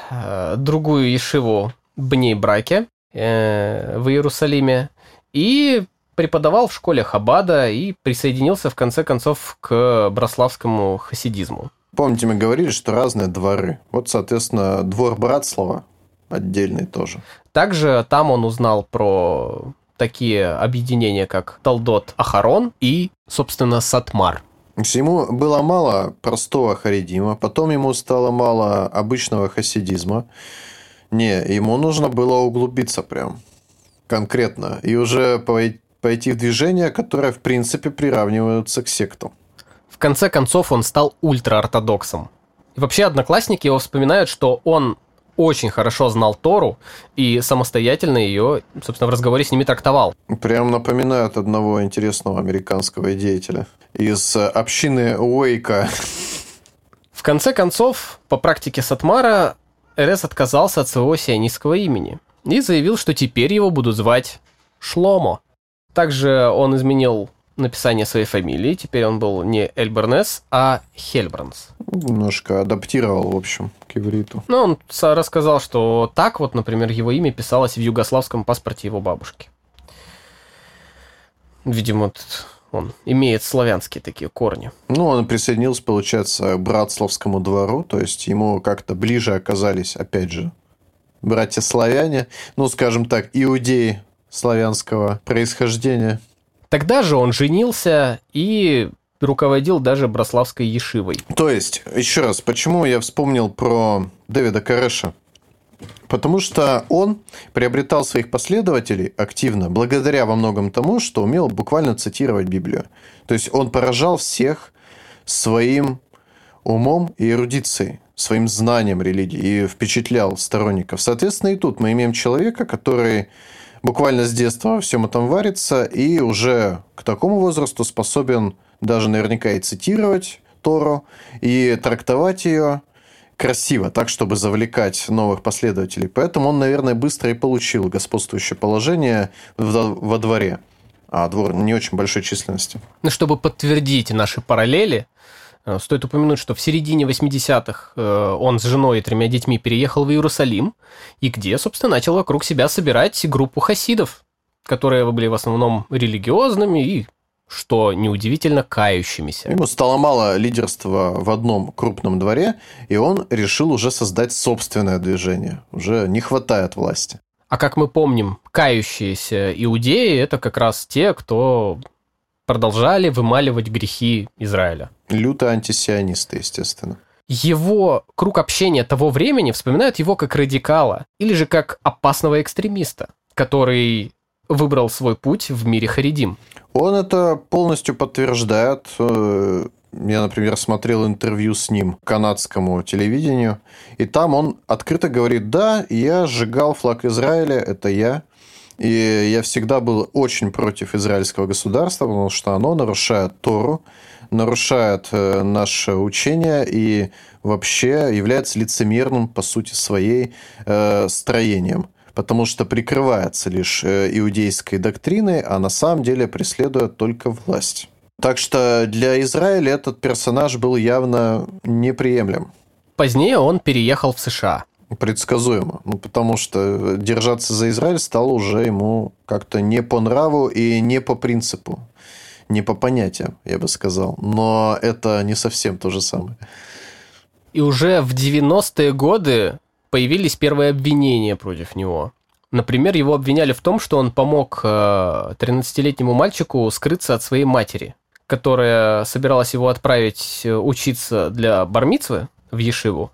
э, другую ешиву Бней-Браке э, в Иерусалиме и преподавал в школе Хабада и присоединился, в конце концов, к браславскому хасидизму. Помните, мы говорили, что разные дворы. Вот, соответственно, двор Братслава отдельный тоже. Также там он узнал про такие объединения, как Талдот Ахарон и, собственно, Сатмар. Ему было мало простого харидима, потом ему стало мало обычного хасидизма. Не, ему нужно было углубиться прям конкретно и уже пойти в движение, которое, в принципе, приравнивается к сектам. В конце концов, он стал ультраортодоксом. И вообще, одноклассники его вспоминают, что он очень хорошо знал Тору и самостоятельно ее, собственно, в разговоре с ними трактовал. Прям напоминает одного интересного американского деятеля из общины Уэйка. В конце концов, по практике Сатмара, Эрес отказался от своего сионистского имени и заявил, что теперь его будут звать Шломо. Также он изменил написание своей фамилии. Теперь он был не Эльбернес, а Хельбранс. Немножко адаптировал, в общем, к ивриту. Ну, он рассказал, что так вот, например, его имя писалось в югославском паспорте его бабушки. Видимо, он имеет славянские такие корни. Ну, он присоединился, получается, к Братславскому двору, то есть ему как-то ближе оказались, опять же, братья-славяне, ну, скажем так, иудеи славянского происхождения. Тогда же он женился и руководил даже Браславской ешивой. То есть, еще раз, почему я вспомнил про Дэвида Кореша? Потому что он приобретал своих последователей активно, благодаря во многом тому, что умел буквально цитировать Библию. То есть, он поражал всех своим умом и эрудицией, своим знанием религии и впечатлял сторонников. Соответственно, и тут мы имеем человека, который буквально с детства во всем этом варится и уже к такому возрасту способен даже наверняка и цитировать Тору, и трактовать ее красиво, так, чтобы завлекать новых последователей. Поэтому он, наверное, быстро и получил господствующее положение во дворе, а двор не очень большой численности. Ну, чтобы подтвердить наши параллели, стоит упомянуть, что в середине восьмидесятых он с женой и тремя детьми переехал в Иерусалим, и где, собственно, начал вокруг себя собирать группу хасидов, которые были в основном религиозными и, что неудивительно, кающимися. Ему стало мало лидерства в одном крупном дворе, и он решил уже создать собственное движение. Уже не хватает власти. А как мы помним, кающиеся иудеи – это как раз те, кто продолжали вымаливать грехи Израиля. Лютые антисионисты, естественно. Его круг общения того времени вспоминают его как радикала или же как опасного экстремиста, который выбрал свой путь в мире харидим. Он это полностью подтверждает. Я, например, смотрел интервью с ним канадскому телевидению, и там он открыто говорит: да, я сжигал флаг Израиля, это я. И я всегда был очень против израильского государства, потому что оно нарушает Тору, нарушает наше учение и вообще является лицемерным, по сути своей, строением. Потому что прикрывается лишь иудейской доктриной, а на самом деле преследует только власть. Так что для Израиля этот персонаж был явно неприемлем. Позднее он переехал в США. Предсказуемо. Ну, потому что держаться за Израиль стало уже ему как-то не по нраву и не по принципу. Не по понятиям, я бы сказал. Но это не совсем то же самое. И уже в девяностые годы появились первые обвинения против него. Например, его обвиняли в том, что он помог тринадцатилетнему мальчику скрыться от своей матери, которая собиралась его отправить учиться для бар-мицвы в ешиву.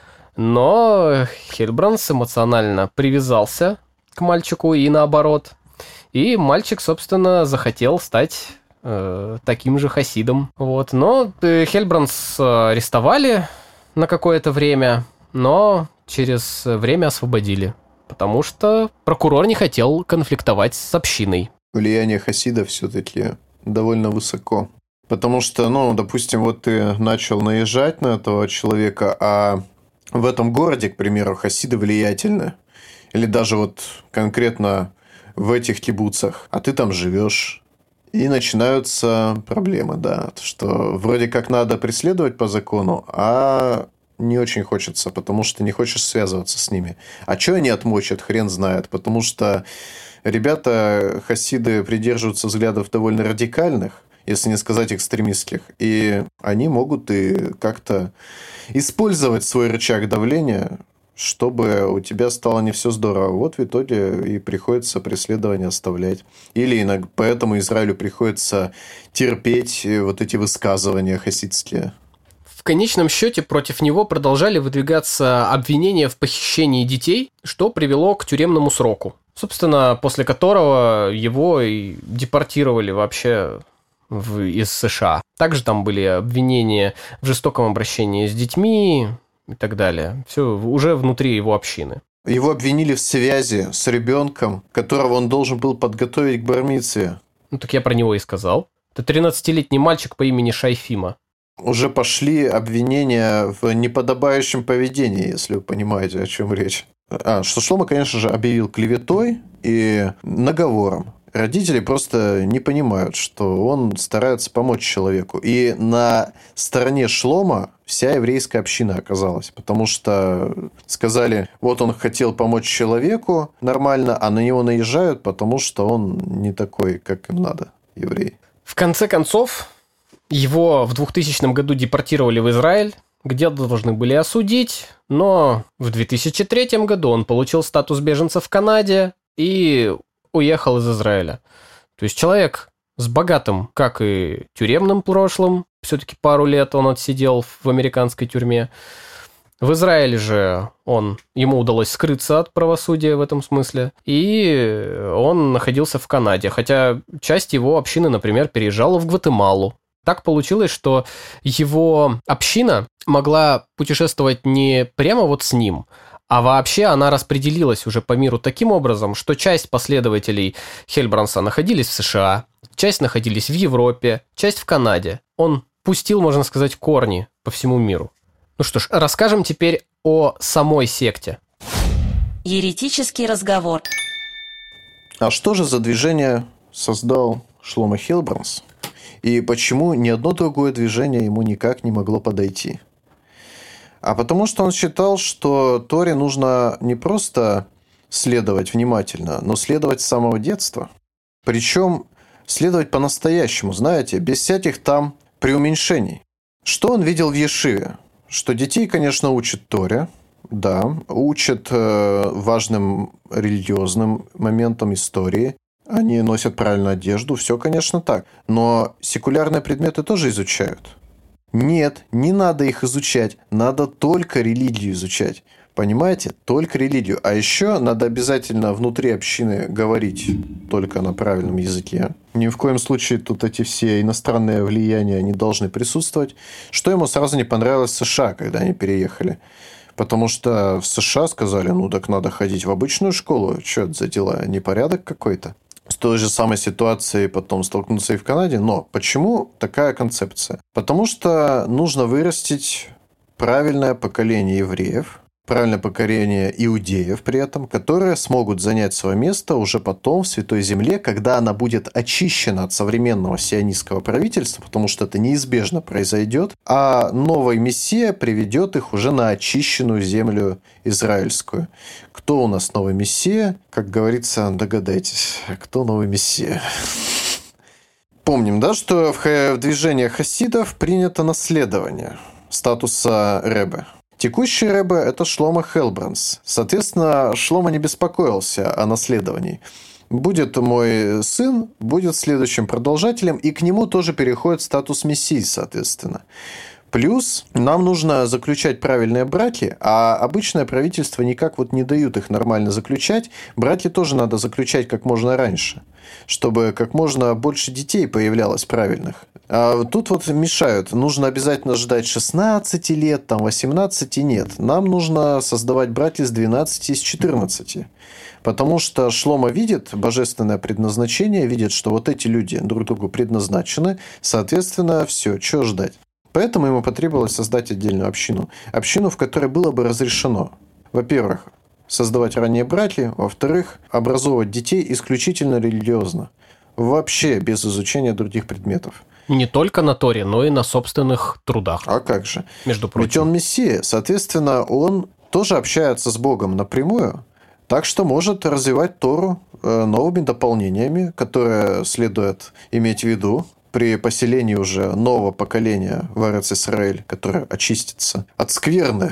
Но Хельбранс эмоционально привязался к мальчику и наоборот. И мальчик, собственно, захотел стать э, таким же хасидом. Вот. Но Хельбранс арестовали на какое-то время, но через время освободили, потому что прокурор не хотел конфликтовать с общиной. Влияние хасида все-таки довольно высоко. Потому что, ну, допустим, вот ты начал наезжать на этого человека, а в этом городе, к примеру, хасиды влиятельны. Или даже вот конкретно в этих кибуцах, а ты там живешь. И начинаются проблемы, да. Что вроде как надо преследовать по закону, а не очень хочется, потому что не хочешь связываться с ними. А что они отмочат, хрен знает. Потому что ребята, хасиды, придерживаются взглядов довольно радикальных, если не сказать экстремистских. И они могут и как-то использовать свой рычаг давления, чтобы у тебя стало не все здорово. Вот в итоге и приходится преследование оставлять. Или иногда поэтому Израилю приходится терпеть вот эти высказывания хасидские. В конечном счете против него продолжали выдвигаться обвинения в похищении детей, что привело к тюремному сроку. Собственно, после которого его и депортировали вообще в, из США. Также там были обвинения в жестоком обращении с детьми и так далее. Все уже внутри его общины. Его обвинили в связи с ребенком, которого он должен был подготовить к бар-мицве. Ну так я про него и сказал. Это тринадцатилетний мальчик по имени Шайфима. Уже пошли обвинения в неподобающем поведении, если вы понимаете, о чем речь. А, что Шломо, конечно же, объявил клеветой и наговором. Родители просто не понимают, что он старается помочь человеку. И на стороне Шломо вся еврейская община оказалась. Потому что сказали, вот он хотел помочь человеку нормально, а на него наезжают, потому что он не такой, как им надо, еврей. В конце концов, его в двухтысячном году депортировали в Израиль, где должны были осудить, но в две тысячи третьем году он получил статус беженца в Канаде и уехал из Израиля. То есть человек с богатым, как и тюремным прошлым, все-таки пару лет он отсидел в американской тюрьме. В Израиле же он, ему удалось скрыться от правосудия в этом смысле, и он находился в Канаде, хотя часть его общины, например, переезжала в Гватемалу. Так получилось, что его община могла путешествовать не прямо вот с ним, а вообще она распределилась уже по миру таким образом, что часть последователей Хельбранса находились в США, часть находились в Европе, часть в Канаде. Он пустил, можно сказать, корни по всему миру. Ну что ж, расскажем теперь о самой секте. Еретический разговор. А что же за движение создал Шломо Хельбранс? И почему ни одно другое движение ему никак не могло подойти? А потому что он считал, что Торе нужно не просто следовать внимательно, но следовать с самого детства. Причем следовать по-настоящему, знаете, без всяких там преуменьшений. Что он видел в ешиве? Что детей, конечно, учат Торе, да, учат э, важным религиозным моментам истории. Они носят правильную одежду, все, конечно, так. Но секулярные предметы тоже изучают. Нет, не надо их изучать, надо только религию изучать. Понимаете? Только религию. А еще надо обязательно внутри общины говорить только на правильном языке. Ни в коем случае тут эти все иностранные влияния не должны присутствовать. Что ему сразу не понравилось в США, когда они переехали. Потому что в США сказали, ну так надо ходить в обычную школу. Что это за дела? Непорядок какой-то. С той же самой ситуацией потом столкнуться и в Канаде. Но почему такая концепция? Потому что нужно вырастить правильное поколение евреев, правильное поколение иудеев при этом, которые смогут занять свое место уже потом в Святой Земле, когда она будет очищена от современного сионистского правительства, потому что это неизбежно произойдет, а новый Мессия приведет их уже на очищенную землю израильскую. Кто у нас новый Мессия? Как говорится, догадайтесь, кто новый Мессия? Помним, да, что в движении хасидов принято наследование статуса ребе. Текущий ребе – это Шломо Хелбранс. Соответственно, Шломо не беспокоился о наследовании. Будет мой сын, будет следующим продолжателем, и к нему тоже переходит статус мессии, соответственно. Плюс нам нужно заключать правильные браки, а обычное правительство никак вот не дают их нормально заключать. Браки тоже надо заключать как можно раньше, чтобы как можно больше детей появлялось правильных. А тут вот мешают. Нужно обязательно ждать шестнадцати лет, там восемнадцати нет. Нам нужно создавать браки с двенадцати и с четырнадцати. Потому что Шломо видит божественное предназначение, видит, что вот эти люди друг другу предназначены, соответственно, все, что ждать. Поэтому ему потребовалось создать отдельную общину. Общину, в которой было бы разрешено, во-первых, создавать ранние браки, во-вторых, образовывать детей исключительно религиозно. Вообще без изучения других предметов. Не только на Торе, но и на собственных трудах. А как же? Между прочим. Ведь он Мессия, соответственно, он тоже общается с Богом напрямую, так что может развивать Тору новыми дополнениями, которые следует иметь в виду при поселении уже нового поколения в Эрец-Исраэль, которое очистится от скверны.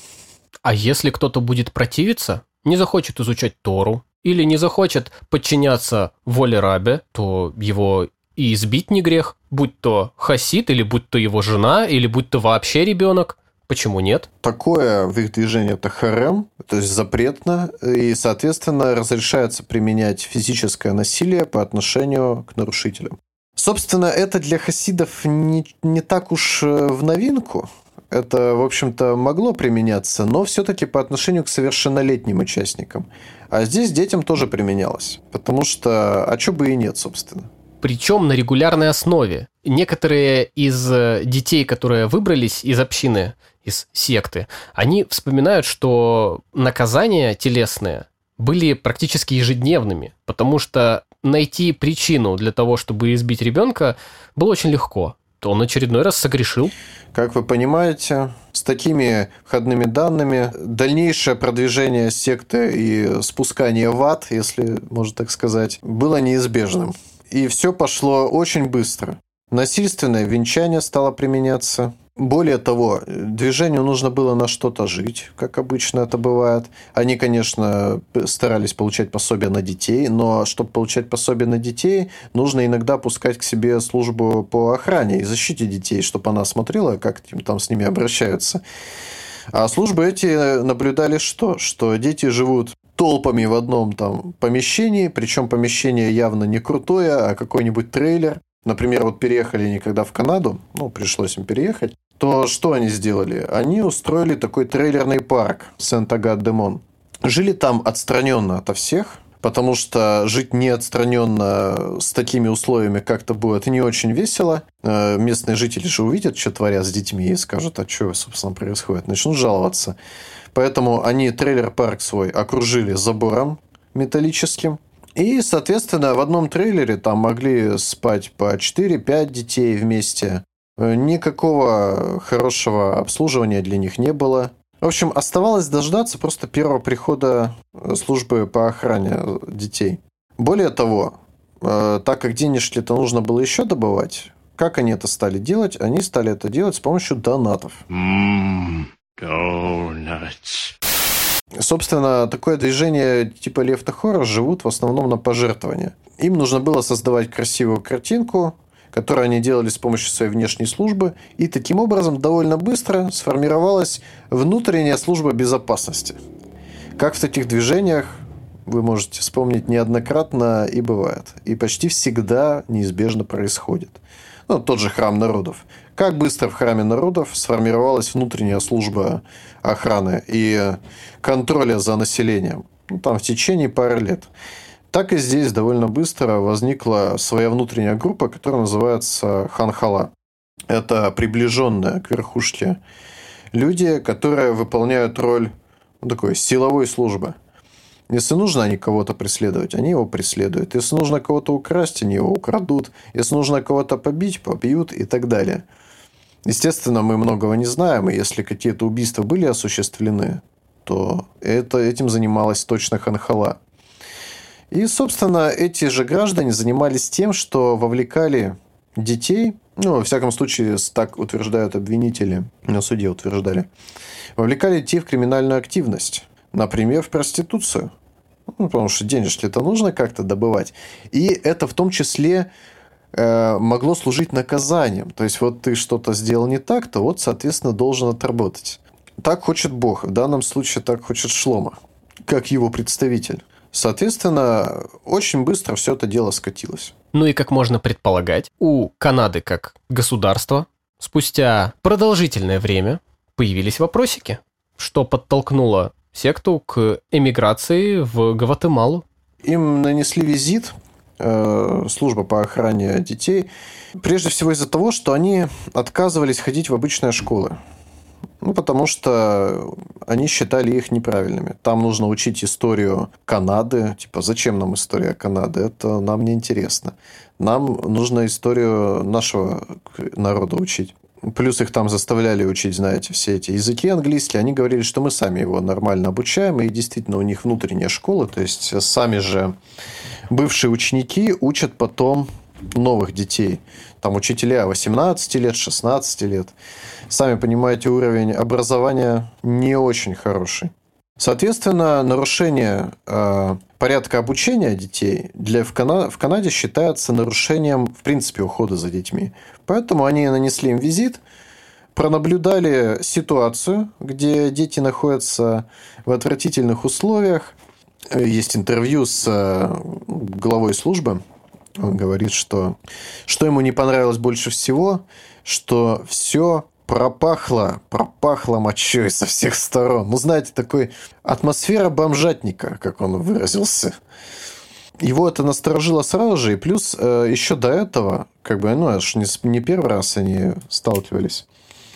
А если кто-то будет противиться, не захочет изучать Тору или не захочет подчиняться воле рабе, то его и избить не грех, будь то хасид, или будь то его жена, или будь то вообще ребенок. Почему нет? Такое в их движении это харем, то есть запретно, и, соответственно, разрешается применять физическое насилие по отношению к нарушителям. Собственно, это для хасидов не, не так уж в новинку. Это, в общем-то, могло применяться, но все-таки по отношению к совершеннолетним участникам. А здесь детям тоже применялось. Потому что, а чё бы и нет, собственно. Причем на регулярной основе. Некоторые из детей, которые выбрались из общины, из секты, они вспоминают, что наказания телесные были практически ежедневными, потому что найти причину для того, чтобы избить ребенка, было очень легко. То он очередной раз согрешил. Как вы понимаете, с такими входными данными дальнейшее продвижение секты и спускание в ад, если можно так сказать, было неизбежным. И все пошло очень быстро. Насильственное венчание стало применяться. Более того, движению нужно было на что-то жить, как обычно это бывает. Они, конечно, старались получать пособие на детей, но чтобы получать пособие на детей, нужно иногда пускать к себе службу по охране и защите детей, чтобы она смотрела, как там с ними обращаются. А службы эти наблюдали что? Что дети живут толпами в одном там помещении, причем помещение явно не крутое, а какой-нибудь трейлер. Например, вот переехали они когда в Канаду, ну, пришлось им переехать, то что они сделали? Они устроили такой трейлерный парк Сент-Агат-де-Мон. Жили там отстраненно ото всех, потому что жить не отстраненно с такими условиями как-то будет не очень весело. Местные жители же увидят, что творят с детьми, и скажут, а что, собственно, происходит, начнут жаловаться. Поэтому они трейлер-парк свой окружили забором металлическим. И, соответственно, в одном трейлере там могли спать по четыре-пять детей вместе. Никакого хорошего обслуживания для них не было. В общем, оставалось дождаться просто первого прихода службы по охране детей. Более того, так как денежки-то нужно было еще добывать, как они это стали делать? Они стали это делать с помощью донатов. Mmm, go nuts. Собственно, такое движение типа Лев Тахора живут в основном на пожертвования. Им нужно было создавать красивую картинку, которую они делали с помощью своей внешней службы, и таким образом довольно быстро сформировалась внутренняя служба безопасности. Как в таких движениях, вы можете вспомнить, неоднократно и бывает. И почти всегда неизбежно происходит. Ну, тот же храм народов. Как быстро в храме народов сформировалась внутренняя служба охраны и контроля за населением. Ну, там в течение пары лет. Так и здесь довольно быстро возникла своя внутренняя группа, которая называется Ханхала. Это приближенные к верхушке люди, которые выполняют роль ну, такой силовой службы. Если нужно они кого-то преследовать, они его преследуют. Если нужно кого-то украсть, они его украдут. Если нужно кого-то побить, побьют и так далее. Естественно, мы многого не знаем, и если какие-то убийства были осуществлены, то это, этим занималась точно Ханхала. И, собственно, эти же граждане занимались тем, что вовлекали детей, ну, во всяком случае, так утверждают обвинители, на суде утверждали, вовлекали детей в криминальную активность. Например, в проституцию. Ну, потому что денежки-то нужно как-то добывать. И это в том числе э, могло служить наказанием. То есть, вот ты что-то сделал не так, то вот, соответственно, должен отработать. Так хочет Бог. В данном случае так хочет Шломо, как его представитель. Соответственно, очень быстро все это дело скатилось. Ну и, как можно предполагать, у Канады как государства спустя продолжительное время появились вопросики, что подтолкнуло секту к эмиграции в Гватемалу. Им нанесли визит э, служба по охране детей, прежде всего из-за того, что они отказывались ходить в обычные школы. Ну, потому что они считали их неправильными. Там нужно учить историю Канады. Типа, зачем нам история Канады? Это нам не интересно. Нам нужно историю нашего народа учить. Плюс их там заставляли учить, знаете, все эти языки английские. Они говорили, что мы сами его нормально обучаем. И действительно, у них внутренняя школа. То есть, сами же бывшие ученики учат потом новых детей. Там учителя восемнадцати лет, шестнадцати лет. Сами понимаете, уровень образования не очень хороший. Соответственно, нарушение э, порядка обучения детей для, в, Кана- в Канаде считается нарушением, в принципе, ухода за детьми. Поэтому они нанесли им визит, пронаблюдали ситуацию, где дети находятся в отвратительных условиях. Есть интервью с э, главой службы. Он говорит, что, что ему не понравилось больше всего, что все пропахло, пропахло мочой со всех сторон. Ну, знаете, такой атмосфера бомжатника, как он выразился. Его это насторожило сразу же, и плюс э, еще до этого, как бы, ну, аж не, не первый раз они сталкивались.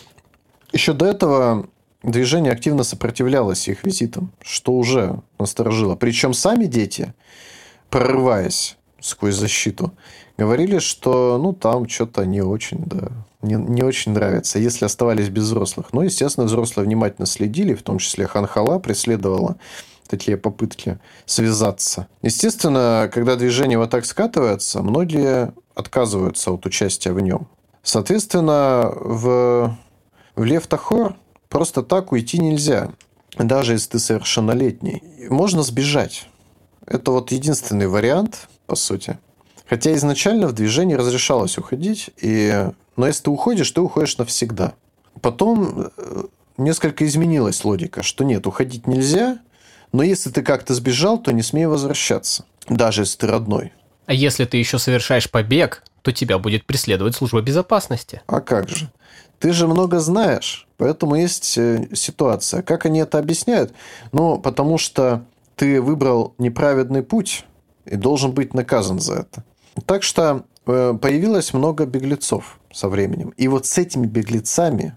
Еще до этого движение активно сопротивлялось их визитам, что уже насторожило. Причем сами дети, прорываясь сквозь защиту, говорили, что ну там что-то не очень, да, не, не очень нравится, если оставались без взрослых. Но, естественно, взрослые внимательно следили, в том числе Ханхала преследовала такие попытки связаться. Естественно, когда движение вот так скатывается, многие отказываются от участия в нем. Соответственно, в, в Лев Тахор просто так уйти нельзя, даже если ты совершеннолетний. Можно сбежать. Это вот единственный вариант, по сути. Хотя изначально в движении разрешалось уходить, и... но если ты уходишь, ты уходишь навсегда. Потом несколько изменилась логика, что нет, уходить нельзя, но если ты как-то сбежал, то не смей возвращаться, даже если ты родной. А если ты еще совершаешь побег, то тебя будет преследовать служба безопасности. А как же? Ты же много знаешь, поэтому есть ситуация. Как они это объясняют? Ну, потому что ты выбрал неправедный путь и должен быть наказан за это. Так что появилось много беглецов со временем. И вот с этими беглецами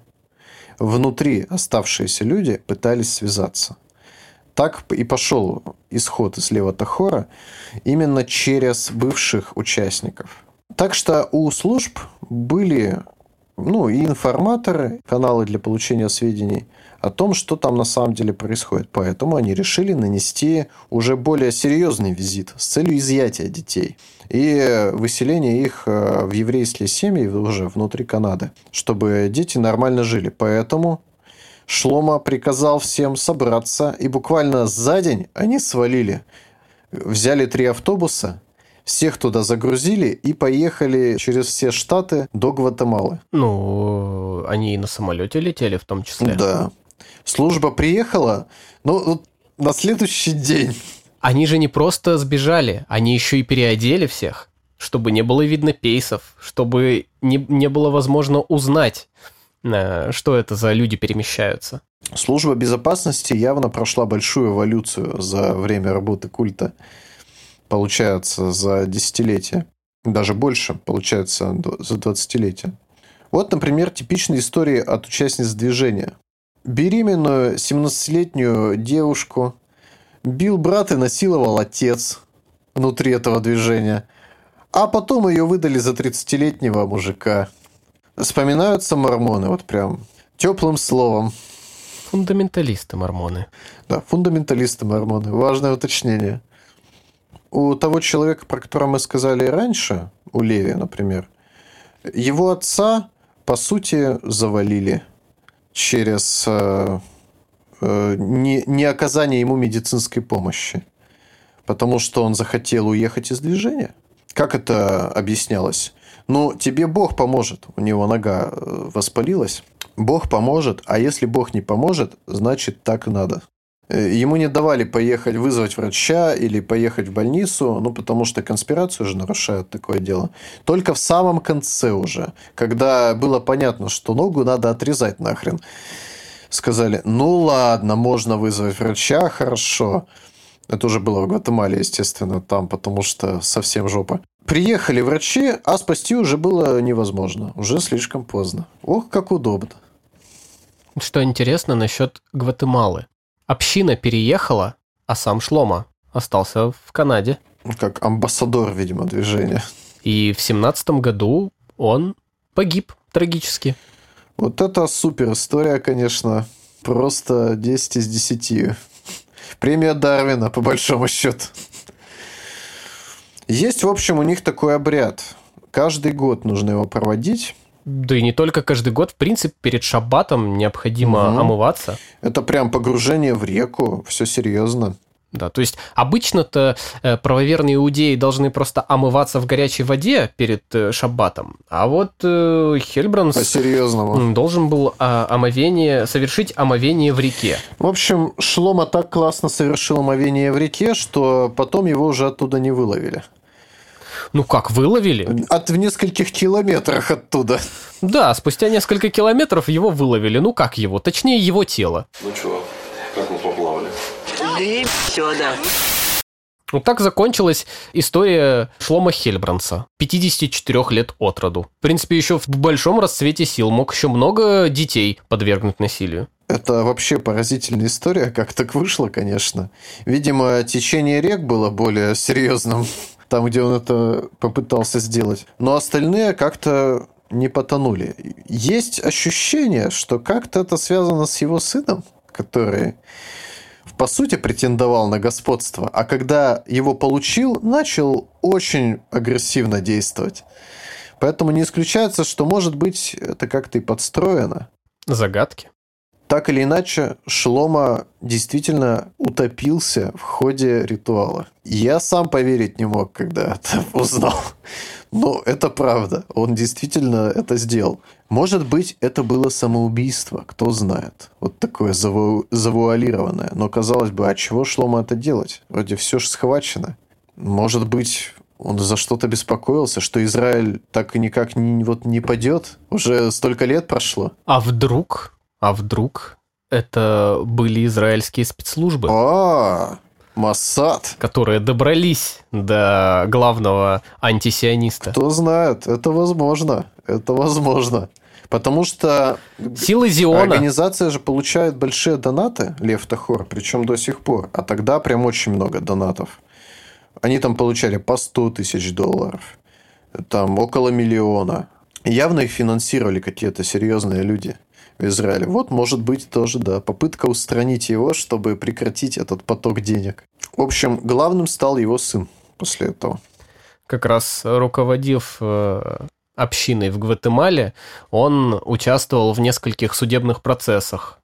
внутри оставшиеся люди пытались связаться. Так и пошел исход из Лева Тахора именно через бывших участников. Так что у служб были ну, и информаторы, каналы для получения сведений о том, что там на самом деле происходит. Поэтому они решили нанести уже более серьезный визит с целью изъятия детей и выселения их в еврейские семьи уже внутри Канады, чтобы дети нормально жили. Поэтому Шломо приказал всем собраться, и буквально за день они свалили. Взяли три автобуса, всех туда загрузили и поехали через все штаты до Гватемалы. Ну, они и на самолете летели в том числе. Да. Служба приехала, ну, на следующий день. Они же не просто сбежали, они еще и переодели всех, чтобы не было видно пейсов, чтобы не, не было возможно узнать, что это за люди перемещаются. Служба безопасности явно прошла большую эволюцию за время работы культа. Получается, за десятилетия. Даже больше, получается, за двадцатилетия. Вот, например, типичные истории от участниц движения. Беременную семнадцатилетнюю девушку бил брат и насиловал отец внутри этого движения. А потом ее выдали за тридцатилетнего мужика. Вспоминаются мормоны, вот прям теплым словом. Фундаменталисты мормоны. Да, фундаменталисты мормоны. Важное уточнение. У того человека, про которого мы сказали раньше, у Леви, например, его отца, по сути, завалили через э, э, не, не оказание ему медицинской помощи. Потому что он захотел уехать из движения. Как это объяснялось? Ну, тебе Бог поможет. У него нога воспалилась. Бог поможет, а если Бог не поможет, значит, так и надо. Ему не давали поехать вызвать врача или поехать в больницу, ну, потому что конспирацию же нарушают такое дело. Только в самом конце уже, когда было понятно, что ногу надо отрезать нахрен, сказали, ну, ладно, можно вызвать врача, хорошо. Это уже было в Гватемале, естественно, там, потому что совсем жопа. Приехали врачи, а спасти уже было невозможно. Уже слишком поздно. Ох, как удобно. Что интересно насчет Гватемалы. Община переехала, а сам Шломо остался в Канаде. Как амбассадор, видимо, движения. И в семнадцатом году он погиб трагически. Вот это супер история, конечно. Просто десять из десяти. Премия Дарвина, по большому счету. Есть, в общем, у них такой обряд. Каждый год нужно его проводить. Да и не только каждый год. В принципе, перед шаббатом необходимо угу. омываться. Это прям погружение в реку. Все серьезно. Да, то есть обычно-то э, правоверные иудеи должны просто омываться в горячей воде перед э, шаббатом, а вот э, Хельбранс по-серьезному должен был э, омовение, совершить омовение в реке. В общем, Шломо так классно совершил омовение в реке, что потом его уже оттуда не выловили. Ну как, выловили? От в нескольких километрах оттуда. Да, спустя несколько километров его выловили. Ну как его? Точнее, его тело. Ну чё, как мы поплавали? Да все, да. Вот так закончилась история Шломо Хельбранса, пятидесяти четырёх лет от роду. В принципе, еще в большом расцвете сил мог еще много детей подвергнуть насилию. Это вообще поразительная история, как так вышло, конечно. Видимо, течение рек было более серьезным, там, где он это попытался сделать. Но остальные как-то не потонули. Есть ощущение, что как-то это связано с его сыном, который, по сути, претендовал на господство, а когда его получил, начал очень агрессивно действовать. Поэтому не исключается, что, может быть, это как-то и подстроено. Загадки. Так или иначе, Шломо действительно утопился в ходе ритуала. Я сам поверить не мог, когда это узнал. Но это правда. Он действительно это сделал. Может быть, это было самоубийство, кто знает. Вот такое заву... завуалированное. Но, казалось бы, а чего Шломо это делать? Вроде все же схвачено. Может быть, он за что-то беспокоился, что Израиль так и никак не, вот, не падет? Уже столько лет прошло. А вдруг... А вдруг это были израильские спецслужбы? А, Моссад. Которые добрались до главного антисиониста. Кто знает, это возможно. Это возможно. Потому что силы Зиона. Организация же получает большие донаты, Лев Тахор, причем до сих пор. А тогда прям очень много донатов. Они там получали по сто тысяч долларов. Там около миллиона. Явно их финансировали какие-то серьезные люди в Израиле. Вот, может быть, тоже, да, попытка устранить его, чтобы прекратить этот поток денег. В общем, главным стал его сын после этого. Как раз руководив э, общиной в Гватемале, он участвовал в нескольких судебных процессах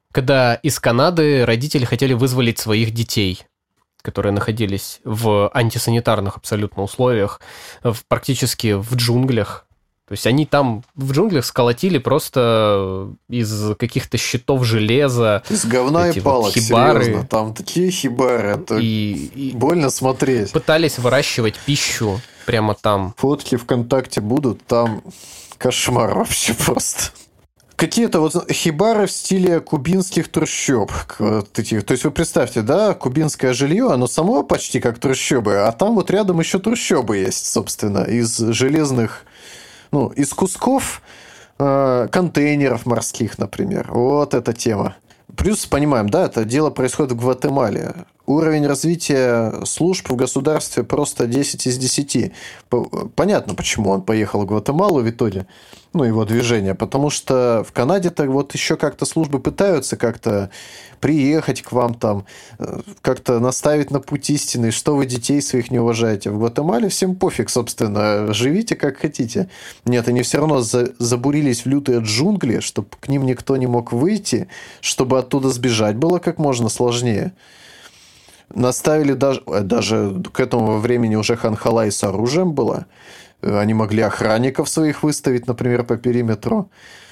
когда из Канады родители хотели вызволить своих детей, которые находились в антисанитарных абсолютно условиях, в, практически в джунглях. То есть они там в джунглях сколотили просто из каких-то щитов железа. Из говна и палок, вот хибары. Серьезно. Там такие хибары, это и, и больно смотреть. Пытались выращивать пищу прямо там. Фотки ВКонтакте будут, там кошмар вообще просто. Какие-то вот хибары в стиле кубинских трущоб. Вот таких. То есть вы представьте, да, кубинское жилье, оно само почти как трущобы, а там вот рядом еще трущобы есть, собственно, из железных... Ну, из кусков э, контейнеров морских, например. Вот эта тема. Плюс, понимаем, да, это дело происходит в Гватемале. Уровень развития служб в государстве просто десять из десяти. Понятно, почему он поехал в Гватемалу в итоге. Ну, его движение. Потому что в Канаде-то вот еще как-то службы пытаются как-то приехать к вам там, как-то наставить на путь истины, что вы детей своих не уважаете. В Гватемале всем пофиг, собственно. Живите как хотите. Нет, они все равно за- забурились в лютые джунгли, чтобы к ним никто не мог выйти, чтобы оттуда сбежать было как можно сложнее. Наставили даже... Даже к этому времени уже Ханхалай с оружием было. Они могли охранников своих выставить, например, по периметру.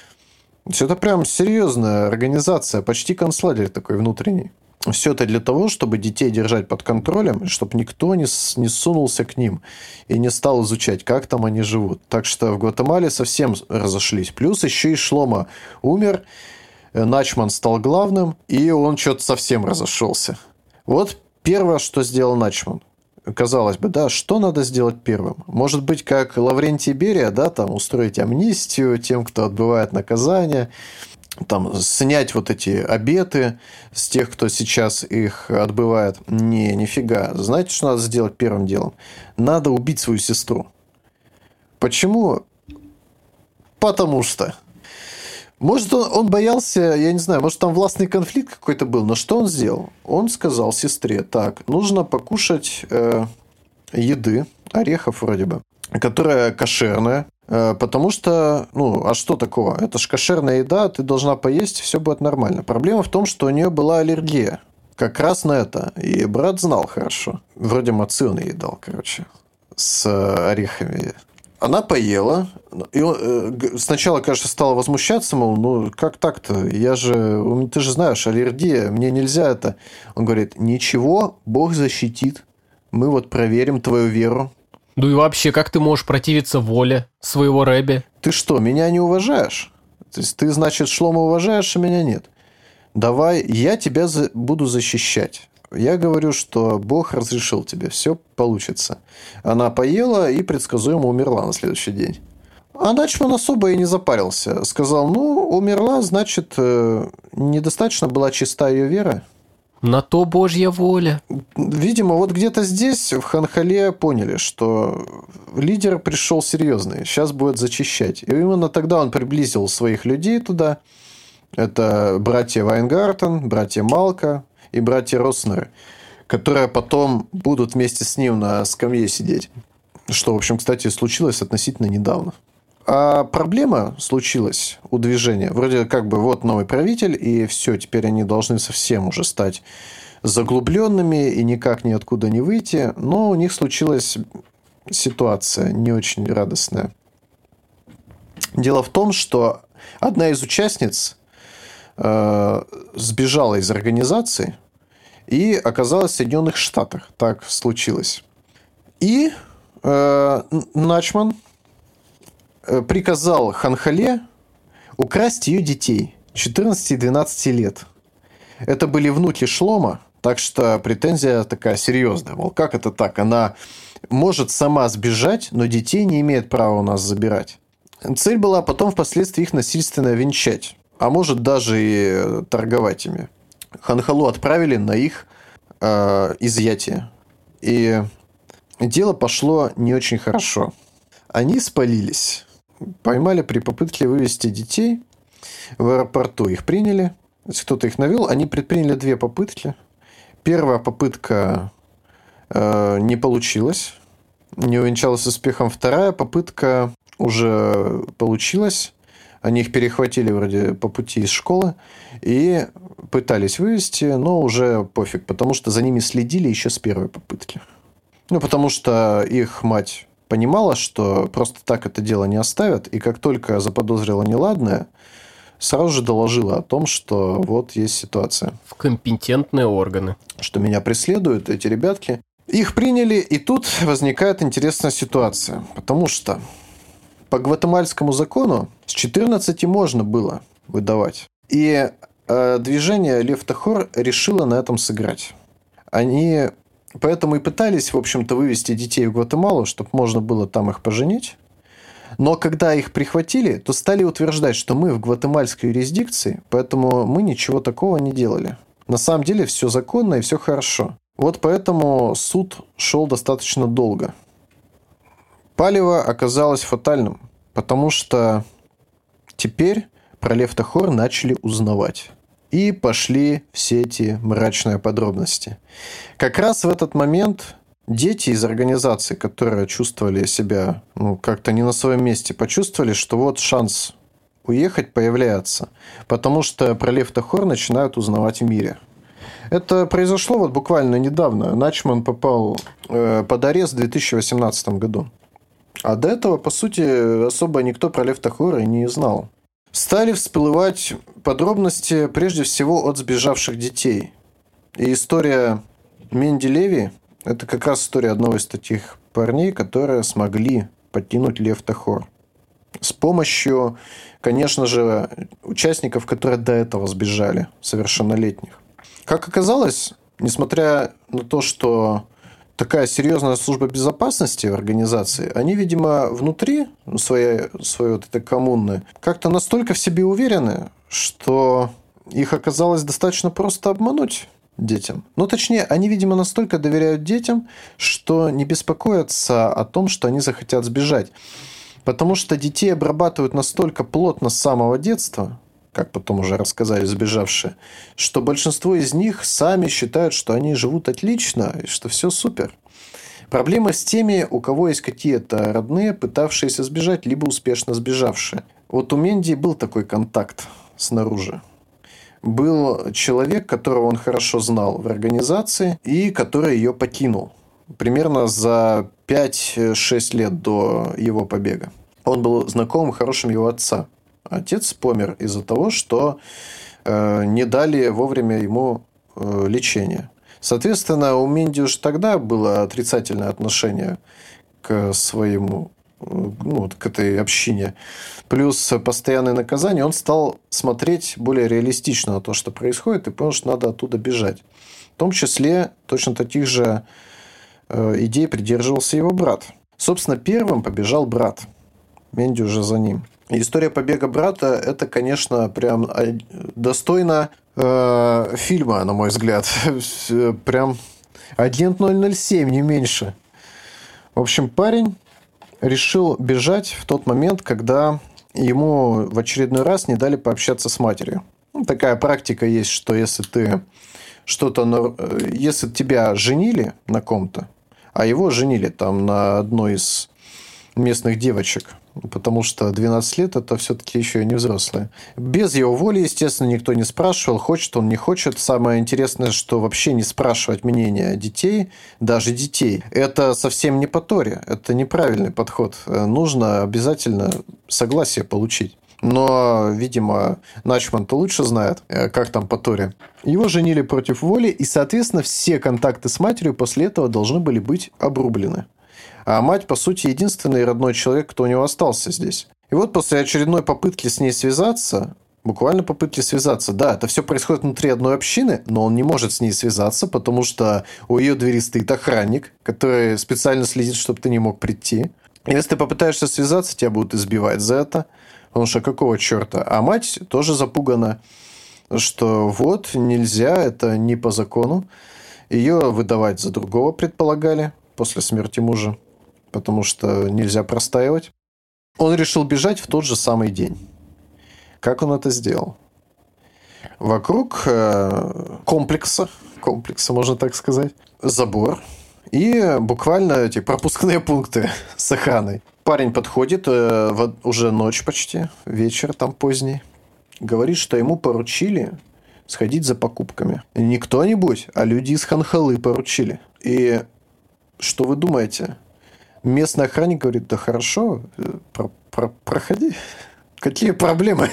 Все это прям серьезная организация, почти концлагерь такой внутренний. Все это для того, чтобы детей держать под контролем, чтобы никто не, не сунулся к ним и не стал изучать, как там они живут. Так что в Гватемале совсем разошлись. Плюс еще и Шлома умер, Начман стал главным, и он что-то совсем разошелся. Вот первое, что сделал Начман. Казалось бы, да, что надо сделать первым? Может быть, как Лаврентий Берия, да, там устроить амнистию тем, кто отбывает наказание, там снять вот эти обеты с тех, кто сейчас их отбывает. Не, нифига. Знаете, что надо сделать первым делом? Надо убить свою сестру. Почему? Потому что... Может, он, он боялся, я не знаю, может, там властный конфликт какой-то был, но что он сделал? Он сказал сестре, так, нужно покушать э, еды, орехов вроде бы, которая кошерная, э, потому что, ну, а что такого? Это ж кошерная еда, ты должна поесть, все будет нормально. Проблема в том, что у нее была аллергия как раз на это, и брат знал хорошо. Вроде мацию ей дал, короче, с орехами. Она поела, и он, э, сначала, конечно, стала возмущаться, мол, ну, как так-то? Я же, ты же знаешь, аллергия, мне нельзя это. Он говорит, ничего, Бог защитит, мы вот проверим твою веру. Ну и вообще, как ты можешь противиться воле своего рэби? Ты что, меня не уважаешь? То есть, ты, значит, Шлома уважаешь, а меня нет? Давай, я тебя за... буду защищать. Я говорю, что Бог разрешил тебе, все получится. Она поела и предсказуемо умерла на следующий день. А Начман особо и не запарился. Сказал, ну, умерла, значит, недостаточно была чиста ее вера. На то Божья воля. Видимо, вот где-то здесь, в Ханхале, поняли, что лидер пришел серьезный, сейчас будет зачищать. И именно тогда он приблизил своих людей туда. Это братья Вайнгартен, братья Малка и братья Роснеры, которые потом будут вместе с ним на скамье сидеть. Что, в общем, кстати, случилось относительно недавно. А проблема случилась у движения. Вроде как бы вот новый правитель, и все, теперь они должны совсем уже стать заглубленными и никак ниоткуда не выйти. Но у них случилась ситуация не очень радостная. Дело в том, что одна из участниц сбежала из организации и оказалась в Соединенных Штатах. Так случилось. И э, Начман приказал Ханхале украсть ее детей четырнадцати и двенадцати лет. Это были внуки Шлома, так что претензия такая серьезная. Мол, как это так? Она может сама сбежать, но детей не имеет права у нас забирать. Цель была потом впоследствии их насильственно венчать. А может, даже и торговать ими. Ханхалу отправили на их э, изъятие. И дело пошло не очень хорошо. Они спалились. Поймали при попытке вывести детей. В аэропорту их приняли. Если кто-то их навел, они предприняли две попытки. Первая попытка э, не получилась. Не увенчалась успехом. Вторая попытка уже получилась. Они их перехватили вроде по пути из школы и пытались вывести, но уже пофиг, потому что за ними следили еще с первой попытки. Ну, потому что их мать понимала, что просто так это дело не оставят, и как только заподозрила неладное, сразу же доложила о том, что вот есть ситуация. В компетентные органы. Что меня преследуют эти ребятки. Их приняли, и тут возникает интересная ситуация. Потому что по гватемальскому закону с четырнадцати можно было выдавать. И э, движение Лев Тахор решило на этом сыграть. Они поэтому и пытались, в общем-то, вывести детей в Гватемалу, чтобы можно было там их поженить. Но когда их прихватили, то стали утверждать, что мы в гватемальской юрисдикции, поэтому мы ничего такого не делали. На самом деле все законно и все хорошо. Вот поэтому суд шел достаточно долго. Палево оказалось фатальным, потому что теперь про Лев Тахор начали узнавать. И пошли все эти мрачные подробности. Как раз в этот момент дети из организации, которые чувствовали себя ну, как-то не на своем месте, почувствовали, что вот шанс уехать появляется. Потому что про Лев Тахор начинают узнавать в мире. Это произошло вот буквально недавно. Начман попал э, под арест в две тысячи восемнадцатом году. А до этого, по сути, особо никто про Лев Тахора и не знал. Стали всплывать подробности, прежде всего, от сбежавших детей. И история Менди Леви – это как раз история одного из таких парней, которые смогли покинуть Лев Тахор. С помощью, конечно же, участников, которые до этого сбежали, совершеннолетних. Как оказалось, несмотря на то, что такая серьезная служба безопасности в организации, они, видимо, внутри своей, своей вот этой коммуны как-то настолько в себе уверены, что их оказалось достаточно просто обмануть детям. Ну, точнее, они, видимо, настолько доверяют детям, что не беспокоятся о том, что они захотят сбежать. Потому что детей обрабатывают настолько плотно с самого детства, как потом уже рассказали сбежавшие, что большинство из них сами считают, что они живут отлично и что все супер. Проблема с теми, у кого есть какие-то родные, пытавшиеся сбежать, либо успешно сбежавшие. Вот у Менди был такой контакт снаружи. Был человек, которого он хорошо знал в организации и который ее покинул. Примерно за пять-шесть лет до его побега. Он был знакомым, хорошим его отца. Отец помер из-за того, что э, не дали вовремя ему э, лечения. Соответственно, у Менди уже тогда было отрицательное отношение к своему, э, ну, вот к этой общине. Плюс постоянное наказание. Он стал смотреть более реалистично на то, что происходит, и понял, что надо оттуда бежать. В том числе точно таких же э, идей придерживался его брат. Собственно, первым побежал брат. Менди уже за ним. История побега брата – это, конечно, прям достойно э, фильма, на мой взгляд. Прям агент ноль ноль семь, не меньше. В общем, парень решил бежать в тот момент, когда ему в очередной раз не дали пообщаться с матерью. Ну, такая практика есть, что если ты что-то... Если тебя женили на ком-то, а его женили там на одной из местных девочек, потому что двенадцать лет – это все-таки еще и не взрослые. Без его воли, естественно, никто не спрашивал, хочет он, не хочет. Самое интересное, что вообще не спрашивать мнения детей, даже детей, это совсем не по Торе, это неправильный подход. Нужно обязательно согласие получить. Но, видимо, Начман-то лучше знает, как там по Торе. Его женили против воли, и, соответственно, все контакты с матерью после этого должны были быть обрублены. А мать, по сути, единственный родной человек, кто у него остался здесь. И вот после очередной попытки с ней связаться, буквально попытки связаться, да, это все происходит внутри одной общины, но он не может с ней связаться, потому что у ее двери стоит охранник, который специально следит, чтобы ты не мог прийти. И если ты попытаешься связаться, тебя будут избивать за это, потому что какого черта? А мать тоже запугана, что вот, нельзя, это не по закону. Ее выдавать за другого предполагали после смерти мужа, потому что нельзя простаивать. Он решил бежать в тот же самый день. Как он это сделал? Вокруг комплекса, комплекса, можно так сказать, забор и буквально эти пропускные пункты с охраной. парень подходит, уже ночь почти, вечер там поздний, говорит, что ему поручили сходить за покупками. Не кто-нибудь, а люди из Хан-Халы поручили. И что вы думаете? Местный охранник говорит, да хорошо, про- про- проходи. Какие проблемы?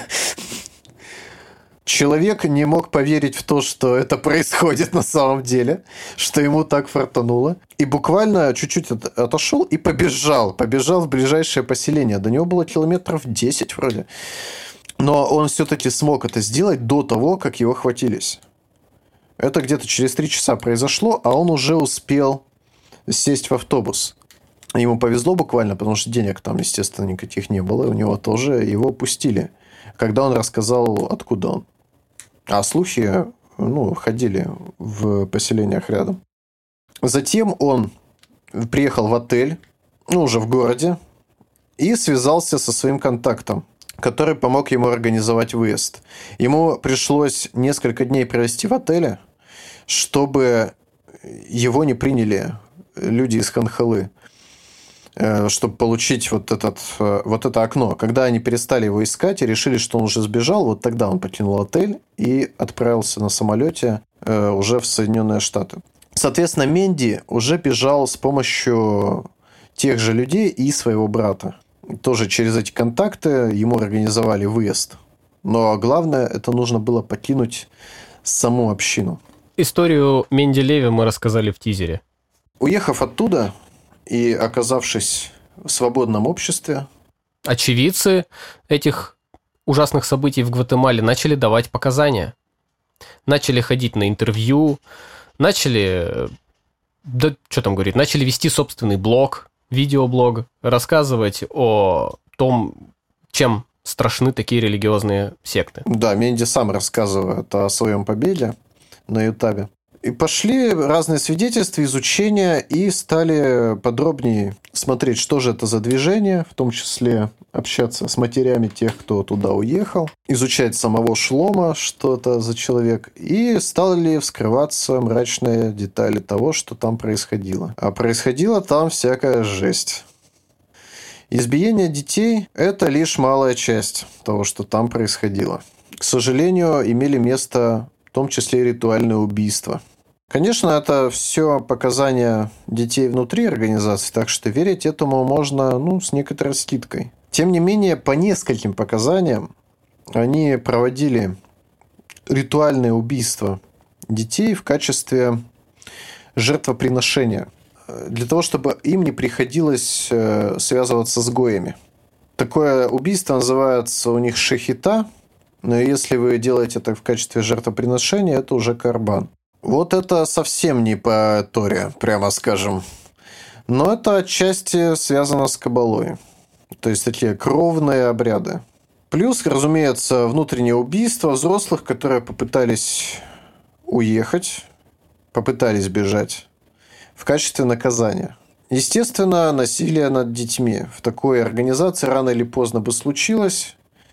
Человек не мог поверить в то, что это происходит на самом деле, что ему так фартануло. И буквально чуть-чуть от- отошел и побежал. Побежал в ближайшее поселение. До него было километров десять вроде. Но он все-таки смог это сделать до того, как его хватились. Это где-то через три часа произошло, а он уже успел сесть в автобус. Ему повезло буквально, потому что денег там, естественно, никаких не было. И у него тоже его пустили, когда он рассказал, откуда он. А слухи, ну, ходили в поселениях рядом. Затем он приехал в отель, ну, уже в городе, и связался со своим контактом, который помог ему организовать выезд. Ему пришлось несколько дней провести в отеле, чтобы его не приняли люди из Хан-Халы, чтобы получить вот, этот, вот это окно. Когда они перестали его искать и решили, что он уже сбежал, вот тогда он покинул отель и отправился на самолете уже в Соединенные Штаты. Соответственно, Менди уже бежал с помощью тех же людей и своего брата. Тоже через эти контакты ему организовали выезд. Но главное, это нужно было покинуть саму общину. Историю Менди Леви мы рассказали в тизере. Уехав оттуда и оказавшись в свободном обществе, очевидцы этих ужасных событий в Гватемале начали давать показания. Начали ходить на интервью, начали, да что там говорить, начали вести собственный блог, видеоблог, рассказывать о том, чем страшны такие религиозные секты. Да, Менди сам рассказывает о своем победе на Ютубе. И пошли разные свидетельства, изучения, и стали подробнее смотреть, что же это за движение, в том числе общаться с матерями тех, кто туда уехал, изучать самого Шлома, что это за человек, и стали вскрываться мрачные детали того, что там происходило. А происходила там всякая жесть. Избиение детей – это лишь малая часть того, что там происходило. К сожалению, имели место в том числе и ритуальные убийства. Конечно, это все показания детей внутри организации, так что верить этому можно, ну, с некоторой скидкой. Тем не менее, по нескольким показаниям они проводили ритуальные убийства детей в качестве жертвоприношения, для того, чтобы им не приходилось связываться с гоями. Такое убийство называется у них шехита, но если вы делаете это в качестве жертвоприношения, это уже карбан. Вот это совсем не по Торе, прямо скажем. Но это отчасти связано с кабалой. То есть, такие кровные обряды. Плюс, разумеется, внутреннее убийство взрослых, которые попытались уехать, попытались бежать в качестве наказания. Естественно, насилие над детьми в такой организации рано или поздно бы случилось.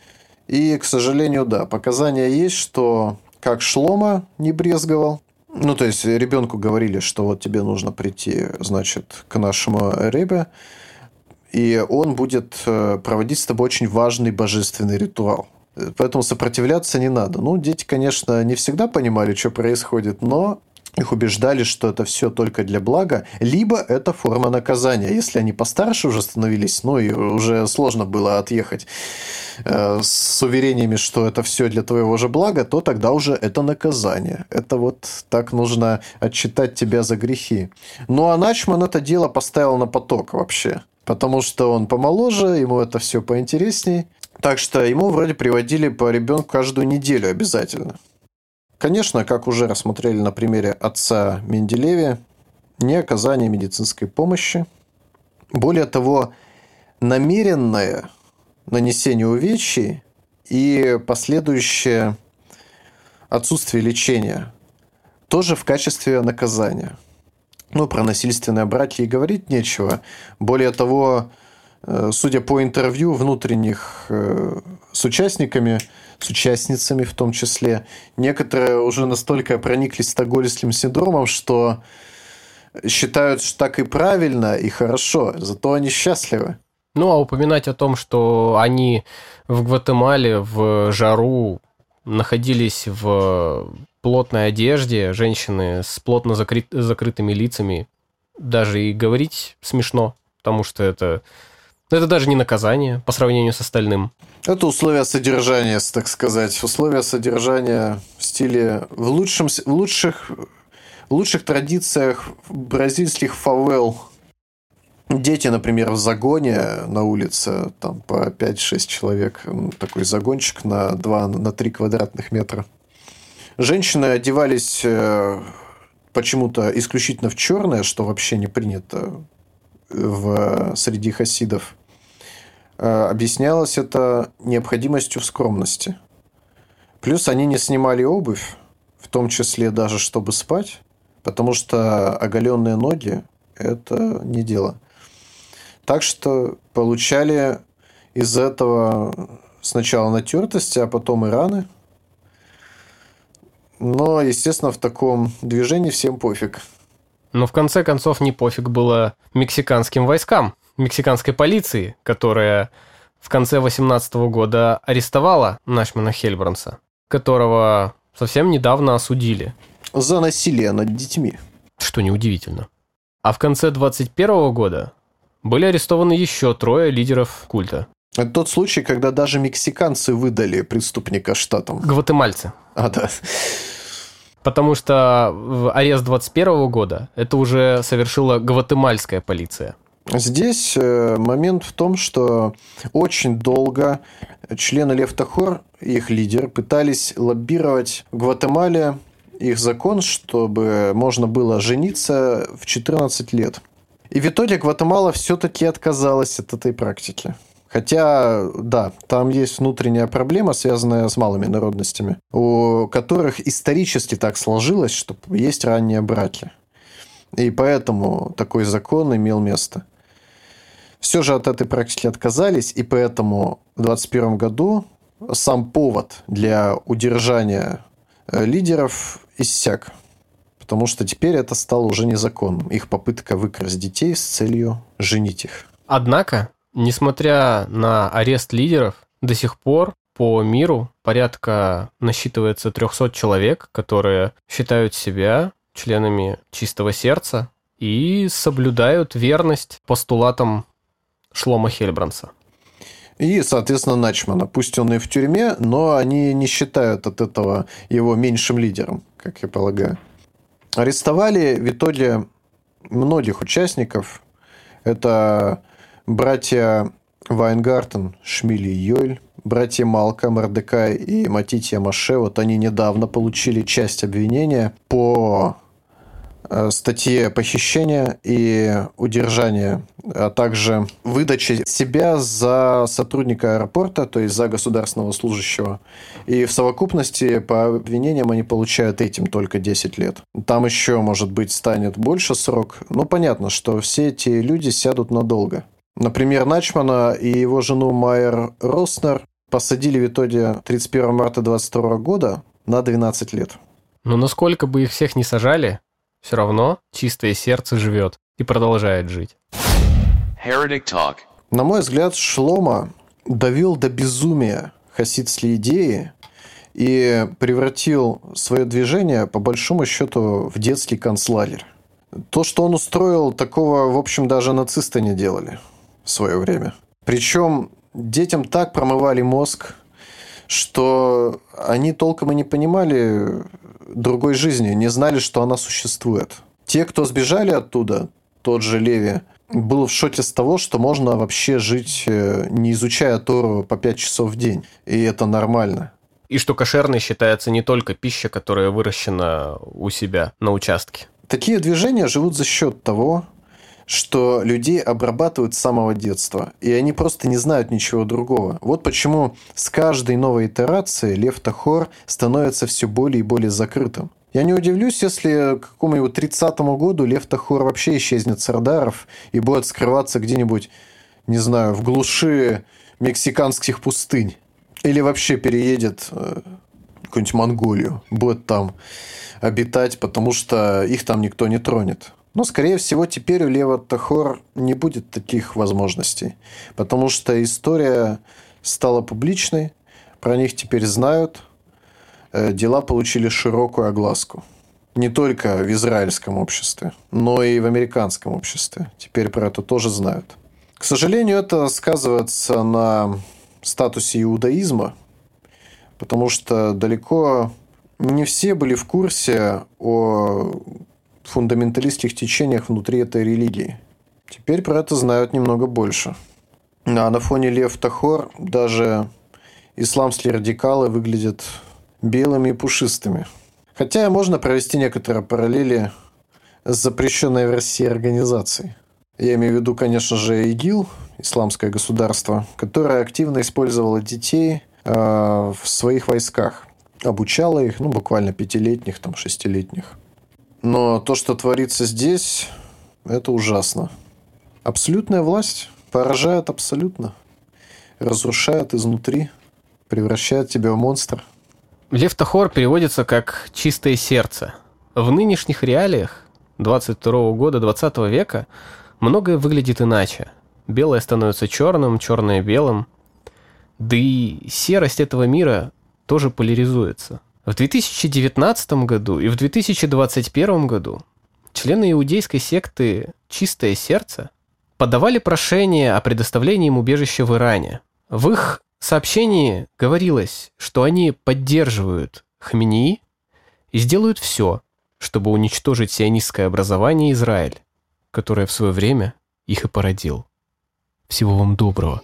И, к сожалению, да, показания есть, что как Шлома не брезговал. Ну, то есть, ребенку говорили, что вот тебе нужно прийти, значит, к нашему ребе, и он будет проводить с тобой очень важный божественный ритуал. Поэтому сопротивляться не надо. Ну, дети, конечно, не всегда понимали, что происходит, но их убеждали, что это все только для блага, либо это форма наказания. Если они постарше уже становились, ну и уже сложно было отъехать э, с уверениями, что это все для твоего же блага, то тогда уже это наказание. Это вот так нужно отчитать тебя за грехи. Ну а Начман это дело поставил на поток вообще, потому что он помоложе, ему это все поинтересней. Так что ему вроде приводили по ребенку каждую неделю обязательно. Конечно, как уже рассмотрели на примере отца Менди Леви, не оказание медицинской помощи. Более того, намеренное нанесение увечий и последующее отсутствие лечения тоже в качестве наказания. Ну, про насильственное братья и говорить нечего. Более того, судя по интервью внутренних с участниками, с участницами в том числе, некоторые уже настолько прониклись стокгольмским синдромом, что считают, что так и правильно, и хорошо, зато они счастливы. Ну, а упоминать о том, что они в Гватемале в жару находились в плотной одежде, женщины с плотно закры- закрытыми лицами, даже и говорить смешно, потому что это, это даже не наказание по сравнению с остальным. Это условия содержания, так сказать. Условия содержания в стиле... В, лучшем, в, лучших, в лучших традициях бразильских фавел. Дети, например, в загоне на улице, там по пять-шесть человек, такой загончик на два-три квадратных метра. Женщины одевались почему-то исключительно в черное, что вообще не принято в, среди хасидов. Объяснялось это необходимостью в скромности. Плюс они не снимали обувь, в том числе даже чтобы спать, потому что оголенные ноги – это не дело. Так что получали из этого сначала натертости, а потом и раны. Но, естественно, в таком движении всем пофиг. Но в конце концов не пофиг было мексиканским войскам, мексиканской полиции, которая в конце восемнадцатого года арестовала Начмана Хельбранса, которого совсем недавно осудили. За насилие над детьми. Что неудивительно. А в конце двадцать первого года были арестованы еще трое лидеров культа. Это тот случай, когда даже мексиканцы выдали преступника штатам. Гватемальцы. А, да. Потому что арест двадцать первого года это уже совершила гватемальская полиция. Здесь момент в том, что очень долго члены Лефтахор, их лидер, пытались лоббировать в Гватемале их закон, чтобы можно было жениться в четырнадцать лет. И в итоге Гватемала все-таки отказалась от этой практики. Хотя, да, там есть внутренняя проблема, связанная с малыми народностями, у которых исторически так сложилось, что есть ранние браки. И поэтому такой закон имел место. Все же от этой практики отказались, и поэтому в двадцать первом году сам повод для удержания лидеров иссяк. Потому что теперь это стало уже незаконным. Их попытка выкрасть детей с целью женить их. Однако, несмотря на арест лидеров, до сих пор по миру порядка насчитывается триста человек, которые считают себя членами чистого сердца и соблюдают верность постулатам Шломо Хельбранса. И, соответственно, Начмана. Пусть он и в тюрьме, но они не считают от этого его меньшим лидером, как я полагаю. Арестовали в итоге многих участников. Это братья Вайнгартен, Шмили и Йоэль, братья Малка, Мордекай и Матитья Маше. Вот они недавно получили часть обвинения по статье похищения и удержания, а также выдачи себя за сотрудника аэропорта, то есть за государственного служащего. И в совокупности по обвинениям они получают этим только десять лет. Там еще, может быть, станет больше срок. Но понятно, что все эти люди сядут надолго. Например, Начмана и его жену Майер Роснер посадили в итоге тридцать первого марта двадцать второго года на двенадцать лет. Но насколько бы их всех не сажали, все равно чистое сердце живет и продолжает жить. Heretic Talk. На мой взгляд, Шломо довел до безумия хасидские идеи и превратил свое движение, по большому счету, в детский концлагерь. То, что он устроил, такого, в общем, даже нацисты не делали в свое время. Причем детям так промывали мозг, что они толком и не понимали другой жизни, не знали, что она существует. Те, кто сбежали оттуда, тот же Леви, был в шоке с того, что можно вообще жить, не изучая Тору по пять часов в день. И это нормально. И что кошерной считается не только пища, которая выращена у себя на участке. Такие движения живут за счет того, что людей обрабатывают с самого детства, и они просто не знают ничего другого. Вот почему с каждой новой итерацией Лефтахор становится все более и более закрытым. Я не удивлюсь, если к какому-нибудь тридцатому году Лефтахор вообще исчезнет с радаров и будет скрываться где-нибудь, не знаю, в глуши мексиканских пустынь. Или вообще переедет в какую-нибудь Монголию, будет там обитать, потому что их там никто не тронет. Но, скорее всего, теперь у Лева Тахор не будет таких возможностей, потому что история стала публичной, про них теперь знают, дела получили широкую огласку. Не только в израильском обществе, но и в американском обществе. Теперь про это тоже знают. К сожалению, это сказывается на статусе иудаизма, потому что далеко не все были в курсе о фундаменталистских течениях внутри этой религии. Теперь про это знают немного больше. А на фоне Лев Тахор даже исламские радикалы выглядят белыми и пушистыми. Хотя можно провести некоторые параллели с запрещенной в России организацией. Я имею в виду, конечно же, ИГИЛ, исламское государство, которое активно использовало детей э, в своих войсках. Обучало их, ну, буквально пятилетних, там, шестилетних. Но то, что творится здесь, это ужасно. Абсолютная власть поражает абсолютно. Разрушает изнутри, превращает тебя в монстра. Лев Тахор переводится как «чистое сердце». В нынешних реалиях двадцать второго года двадцатого века многое выглядит иначе. Белое становится черным, черное белым. Да и серость этого мира тоже поляризуется. В две тысячи девятнадцатом году и в две тысячи двадцать первом году члены иудейской секты «Чистое сердце» подавали прошение о предоставлении им убежища в Иране. В их сообщении говорилось, что они поддерживают Хаменеи и сделают все, чтобы уничтожить сионистское образование Израиль, которое в свое время их и породил. Всего вам доброго.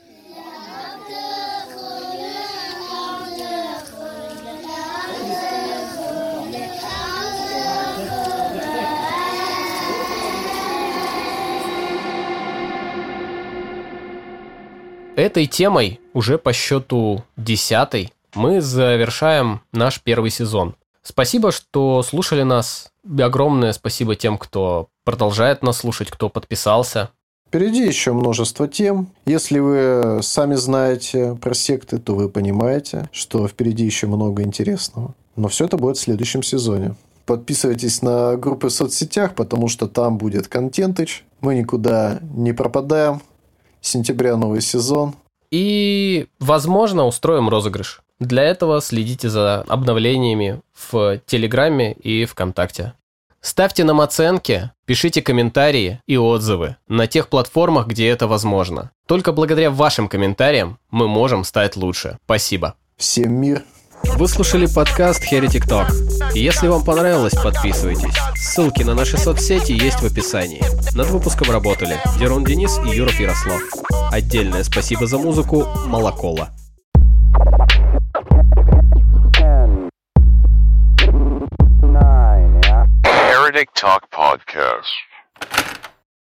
Этой темой, уже по счету десятой, мы завершаем наш первый сезон. Спасибо, что слушали нас. Огромное спасибо тем, кто продолжает нас слушать, кто подписался. Впереди еще множество тем. Если вы сами знаете про секты, то вы понимаете, что впереди еще много интересного. Но все это будет в следующем сезоне. Подписывайтесь на группы в соцсетях, потому что там будет контентыч. Мы никуда не пропадаем. С сентября новый сезон. И, возможно, устроим розыгрыш. Для этого следите за обновлениями в Телеграме и ВКонтакте. Ставьте нам оценки, пишите комментарии и отзывы на тех платформах, где это возможно. Только благодаря вашим комментариям мы можем стать лучше. Спасибо. Всем мир. Вы слушали подкаст Heretic Talk. Если вам понравилось, подписывайтесь. Ссылки на наши соцсети есть в описании. Над выпуском работали Дерон Денис и Юров Ярослав. Отдельное спасибо за музыку Молокола. Heretic Talk Podcast.